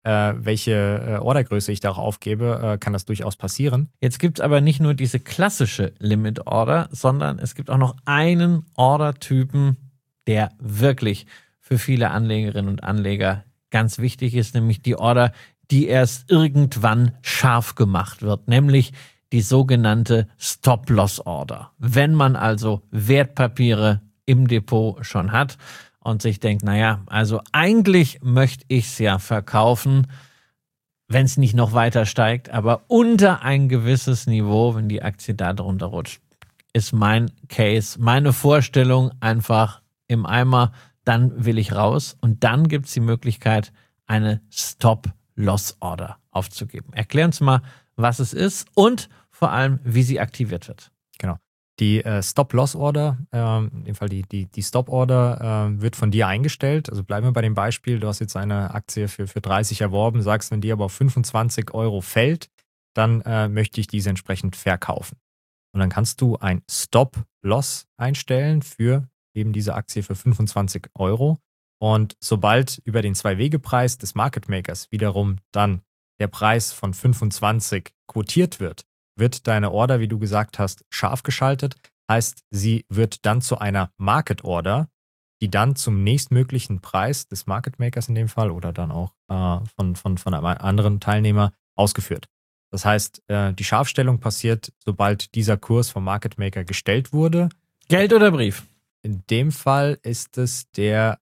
welche Ordergröße ich da auch aufgebe, kann das durchaus passieren. Jetzt gibt es aber nicht nur diese klassische Limit Order, sondern es gibt auch noch einen Ordertypen, der wirklich für viele Anlegerinnen und Anleger ganz wichtig ist, nämlich die Order, die erst irgendwann scharf gemacht wird, nämlich die sogenannte Stop-Loss-Order. Wenn man also Wertpapiere im Depot schon hat und sich denkt, naja, also eigentlich möchte ich es ja verkaufen, wenn es nicht noch weiter steigt, aber unter ein gewisses Niveau, wenn die Aktie da drunter rutscht, ist mein Case, meine Vorstellung einfach im Eimer, dann will ich raus, und dann gibt es die Möglichkeit, eine Stop-Loss-Order aufzugeben. Erklär uns mal, was es ist und vor allem, wie sie aktiviert wird. Genau. Die Stop-Loss-Order, in dem Fall die Stop-Order, wird von dir eingestellt. Also bleiben wir bei dem Beispiel, du hast jetzt eine Aktie für 30 erworben, sagst, wenn die aber auf 25 Euro fällt, dann möchte ich diese entsprechend verkaufen. Und dann kannst du ein Stop-Loss einstellen für eben diese Aktie für 25 Euro. Und sobald über den Zwei-Wege-Preis des Market Makers wiederum dann der Preis von 25 quotiert wird, wird deine Order, wie du gesagt hast, scharf geschaltet. Heißt, sie wird dann zu einer Market Order, die dann zum nächstmöglichen Preis des Market Makers in dem Fall oder dann auch von einem anderen Teilnehmer ausgeführt. Das heißt, die Scharfstellung passiert, sobald dieser Kurs vom Market Maker gestellt wurde. Geld oder Brief? In dem Fall ist es der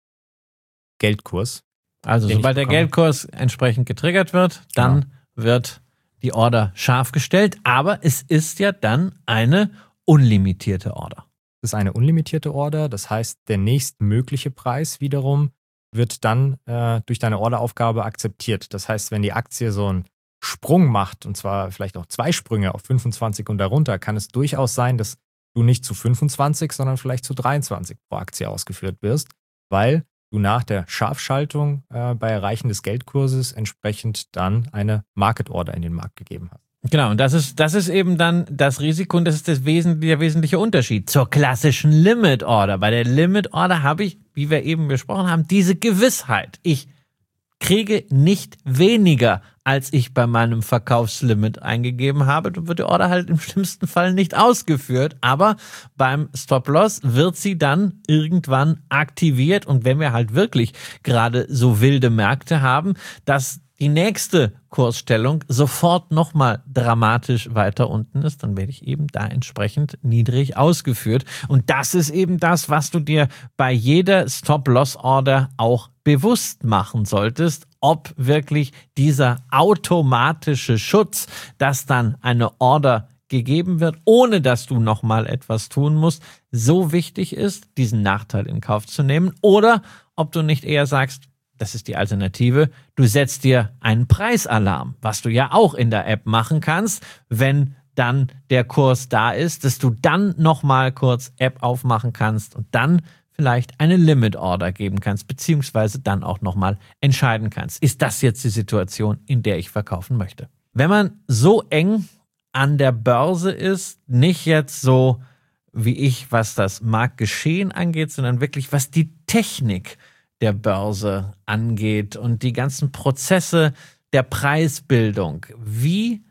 Geldkurs. Also sobald der Geldkurs entsprechend getriggert wird, dann wird die Order scharf gestellt, aber es ist ja dann eine unlimitierte Order. Es ist eine unlimitierte Order, das heißt, der nächstmögliche Preis wiederum wird dann durch deine Orderaufgabe akzeptiert. Das heißt, wenn die Aktie so einen Sprung macht, und zwar vielleicht auch 2 Sprünge auf 25 und darunter, kann es durchaus sein, dass du nicht zu 25, sondern vielleicht zu 23 pro Aktie ausgeführt wirst, weil du nach der Scharfschaltung bei Erreichen des Geldkurses entsprechend dann eine Market Order in den Markt gegeben hast. Genau, und das ist eben dann das Risiko, und das ist der wesentliche Unterschied zur klassischen Limit Order. Bei der Limit Order habe ich, wie wir eben besprochen haben, diese Gewissheit. Ich kriege nicht weniger, als ich bei meinem Verkaufslimit eingegeben habe. Dann wird die Order halt im schlimmsten Fall nicht ausgeführt, aber beim Stop-Loss wird sie dann irgendwann aktiviert, und wenn wir halt wirklich gerade so wilde Märkte haben, dass die nächste Kursstellung sofort nochmal dramatisch weiter unten ist, dann werde ich eben da entsprechend niedrig ausgeführt. Und das ist eben das, was du dir bei jeder Stop-Loss-Order auch bewusst machen solltest, ob wirklich dieser automatische Schutz, dass dann eine Order gegeben wird, ohne dass du nochmal etwas tun musst, so wichtig ist, diesen Nachteil in Kauf zu nehmen, oder ob du nicht eher sagst, das ist die Alternative, du setzt dir einen Preisalarm, was du ja auch in der App machen kannst, wenn dann der Kurs da ist, dass du dann nochmal kurz App aufmachen kannst und dann vielleicht eine Limit Order geben kannst, beziehungsweise dann auch nochmal entscheiden kannst. Ist das jetzt die Situation, in der ich verkaufen möchte? Wenn man so eng an der Börse ist, nicht jetzt so wie ich, was das Marktgeschehen angeht, sondern wirklich, was die Technik der Börse angeht und die ganzen Prozesse der Preisbildung. Wie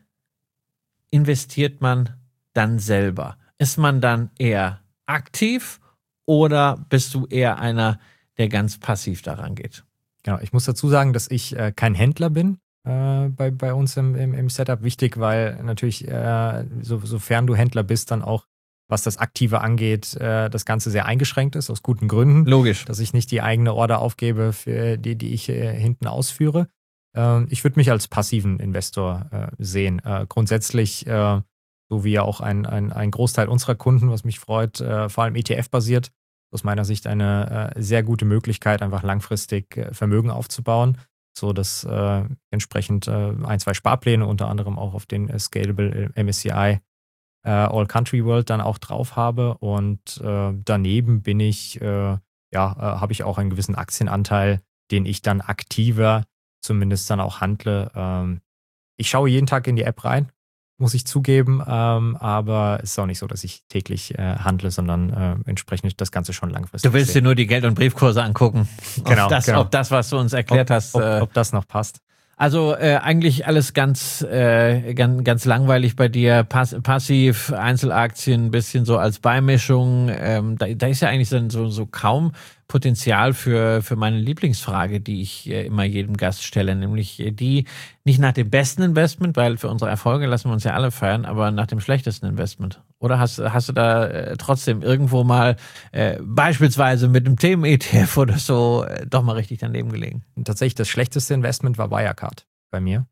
investiert man dann selber? Ist man dann eher aktiv oder bist du eher einer, der ganz passiv daran geht? Genau, ich muss dazu sagen, dass ich kein Händler bin bei uns im Setup. Wichtig, weil natürlich, sofern du Händler bist, dann auch, was das Aktive angeht, das Ganze sehr eingeschränkt ist, aus guten Gründen. Logisch. Dass ich nicht die eigene Order aufgebe, für die ich hinten ausführe. Ich würde mich als passiven Investor sehen. Grundsätzlich, so wie ja auch ein Großteil unserer Kunden, was mich freut, vor allem ETF-basiert. Aus meiner Sicht eine sehr gute Möglichkeit, einfach langfristig Vermögen aufzubauen, so dass entsprechend 1-2 Sparpläne, unter anderem auch auf den Scalable MSCI All Country World dann auch drauf habe. Und daneben habe ich auch einen gewissen Aktienanteil, den ich dann aktiver zumindest dann auch handle. Ich schaue jeden Tag in die App rein, muss ich zugeben, aber es ist auch nicht so, dass ich täglich handle, sondern entsprechend das Ganze schon langfristig. Du willst dir nur die Geld- und Briefkurse angucken. Genau, ob das, was du uns erklärt hast. Ob das noch passt. Also eigentlich alles ganz langweilig bei dir. Passiv, Einzelaktien, ein bisschen so als Beimischung. Da ist ja eigentlich so kaum Potenzial für meine Lieblingsfrage, die ich immer jedem Gast stelle, nämlich die nicht nach dem besten Investment, weil für unsere Erfolge lassen wir uns ja alle feiern, aber nach dem schlechtesten Investment. Oder hast du da trotzdem irgendwo mal beispielsweise mit einem Themen-ETF oder so doch mal richtig daneben gelegen? Tatsächlich das schlechteste Investment war Wirecard bei mir.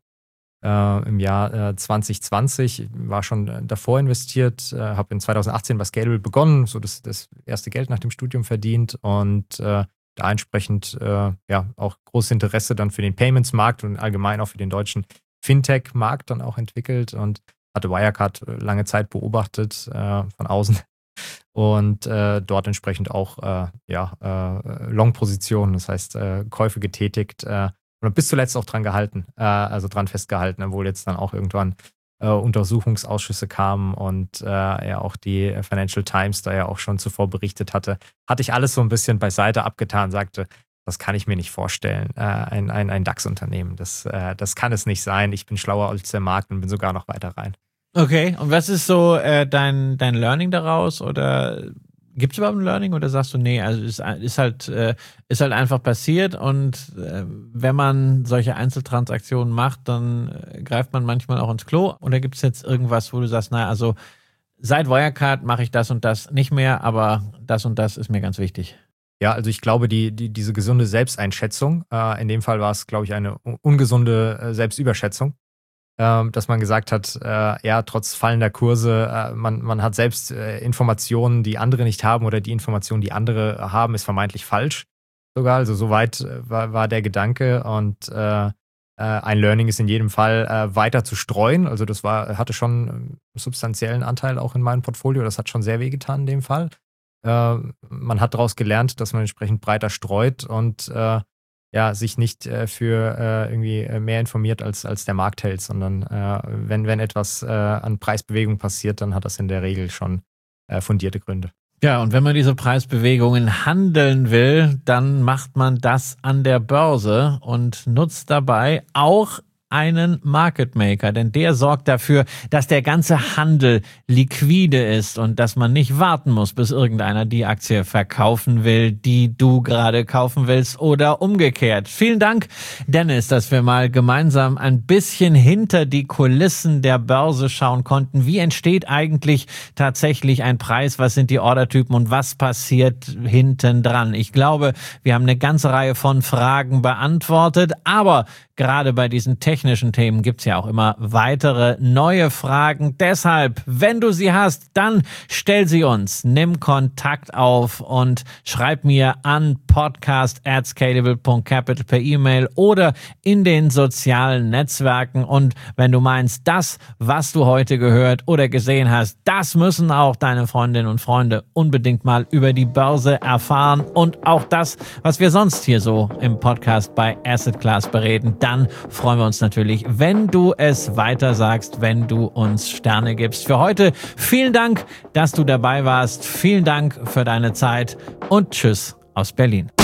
Im Jahr 2020, war schon davor investiert, habe in 2018 bei Scalable begonnen, so das erste Geld nach dem Studium verdient und da entsprechend auch großes Interesse dann für den Payments-Markt und allgemein auch für den deutschen Fintech-Markt dann auch entwickelt und hatte Wirecard lange Zeit beobachtet von außen und dort entsprechend auch Long-Positionen, das heißt Käufe getätigt, und bis zuletzt auch dran festgehalten, obwohl jetzt dann auch irgendwann Untersuchungsausschüsse kamen und auch die Financial Times da ja auch schon zuvor berichtet hatte ich alles so ein bisschen beiseite abgetan, sagte, das kann ich mir nicht vorstellen, ein DAX-Unternehmen, das kann es nicht sein, ich bin schlauer als der Markt und bin sogar noch weiter rein. Okay, und was ist so dein Learning daraus oder gibt es überhaupt ein Learning oder sagst du, nee, also ist halt einfach passiert und wenn man solche Einzeltransaktionen macht, dann greift man manchmal auch ins Klo oder gibt es jetzt irgendwas, wo du sagst, naja, also seit Wirecard mache ich das und das nicht mehr, aber das und das ist mir ganz wichtig? Ja, also ich glaube, diese gesunde Selbsteinschätzung, in dem Fall war es, glaube ich, eine ungesunde Selbstüberschätzung, dass man gesagt hat, trotz fallender Kurse, man hat selbst Informationen, die andere nicht haben oder die Informationen, die andere haben, ist vermeintlich falsch sogar. Also soweit war der Gedanke und ein Learning ist in jedem Fall weiter zu streuen. Also das hatte schon einen substanziellen Anteil auch in meinem Portfolio. Das hat schon sehr wehgetan in dem Fall. Man hat daraus gelernt, dass man entsprechend breiter streut und sich nicht für irgendwie mehr informiert als der Markt hält, sondern wenn etwas an Preisbewegung passiert, dann hat das in der Regel schon fundierte Gründe. Ja, und wenn man diese Preisbewegungen handeln will, dann macht man das an der Börse und nutzt dabei auch einen Market Maker, denn der sorgt dafür, dass der ganze Handel liquide ist und dass man nicht warten muss, bis irgendeiner die Aktie verkaufen will, die du gerade kaufen willst oder umgekehrt. Vielen Dank, Dennis, dass wir mal gemeinsam ein bisschen hinter die Kulissen der Börse schauen konnten. Wie entsteht eigentlich tatsächlich ein Preis? Was sind die Ordertypen und was passiert hinten dran? Ich glaube, wir haben eine ganze Reihe von Fragen beantwortet, aber gerade bei diesen technischen Themen gibt's ja auch immer weitere neue Fragen. Deshalb, wenn du sie hast, dann stell sie uns. Nimm Kontakt auf und schreib mir an podcast@scalable.capital per E-Mail oder in den sozialen Netzwerken. Und wenn du meinst, das, was du heute gehört oder gesehen hast, das müssen auch deine Freundinnen und Freunde unbedingt mal über die Börse erfahren und auch das, was wir sonst hier so im Podcast bei Asset Class bereden, dann freuen wir uns natürlich, wenn du es weiter sagst, wenn du uns Sterne gibst. Für heute vielen Dank, dass du dabei warst. Vielen Dank für deine Zeit und tschüss aus Berlin.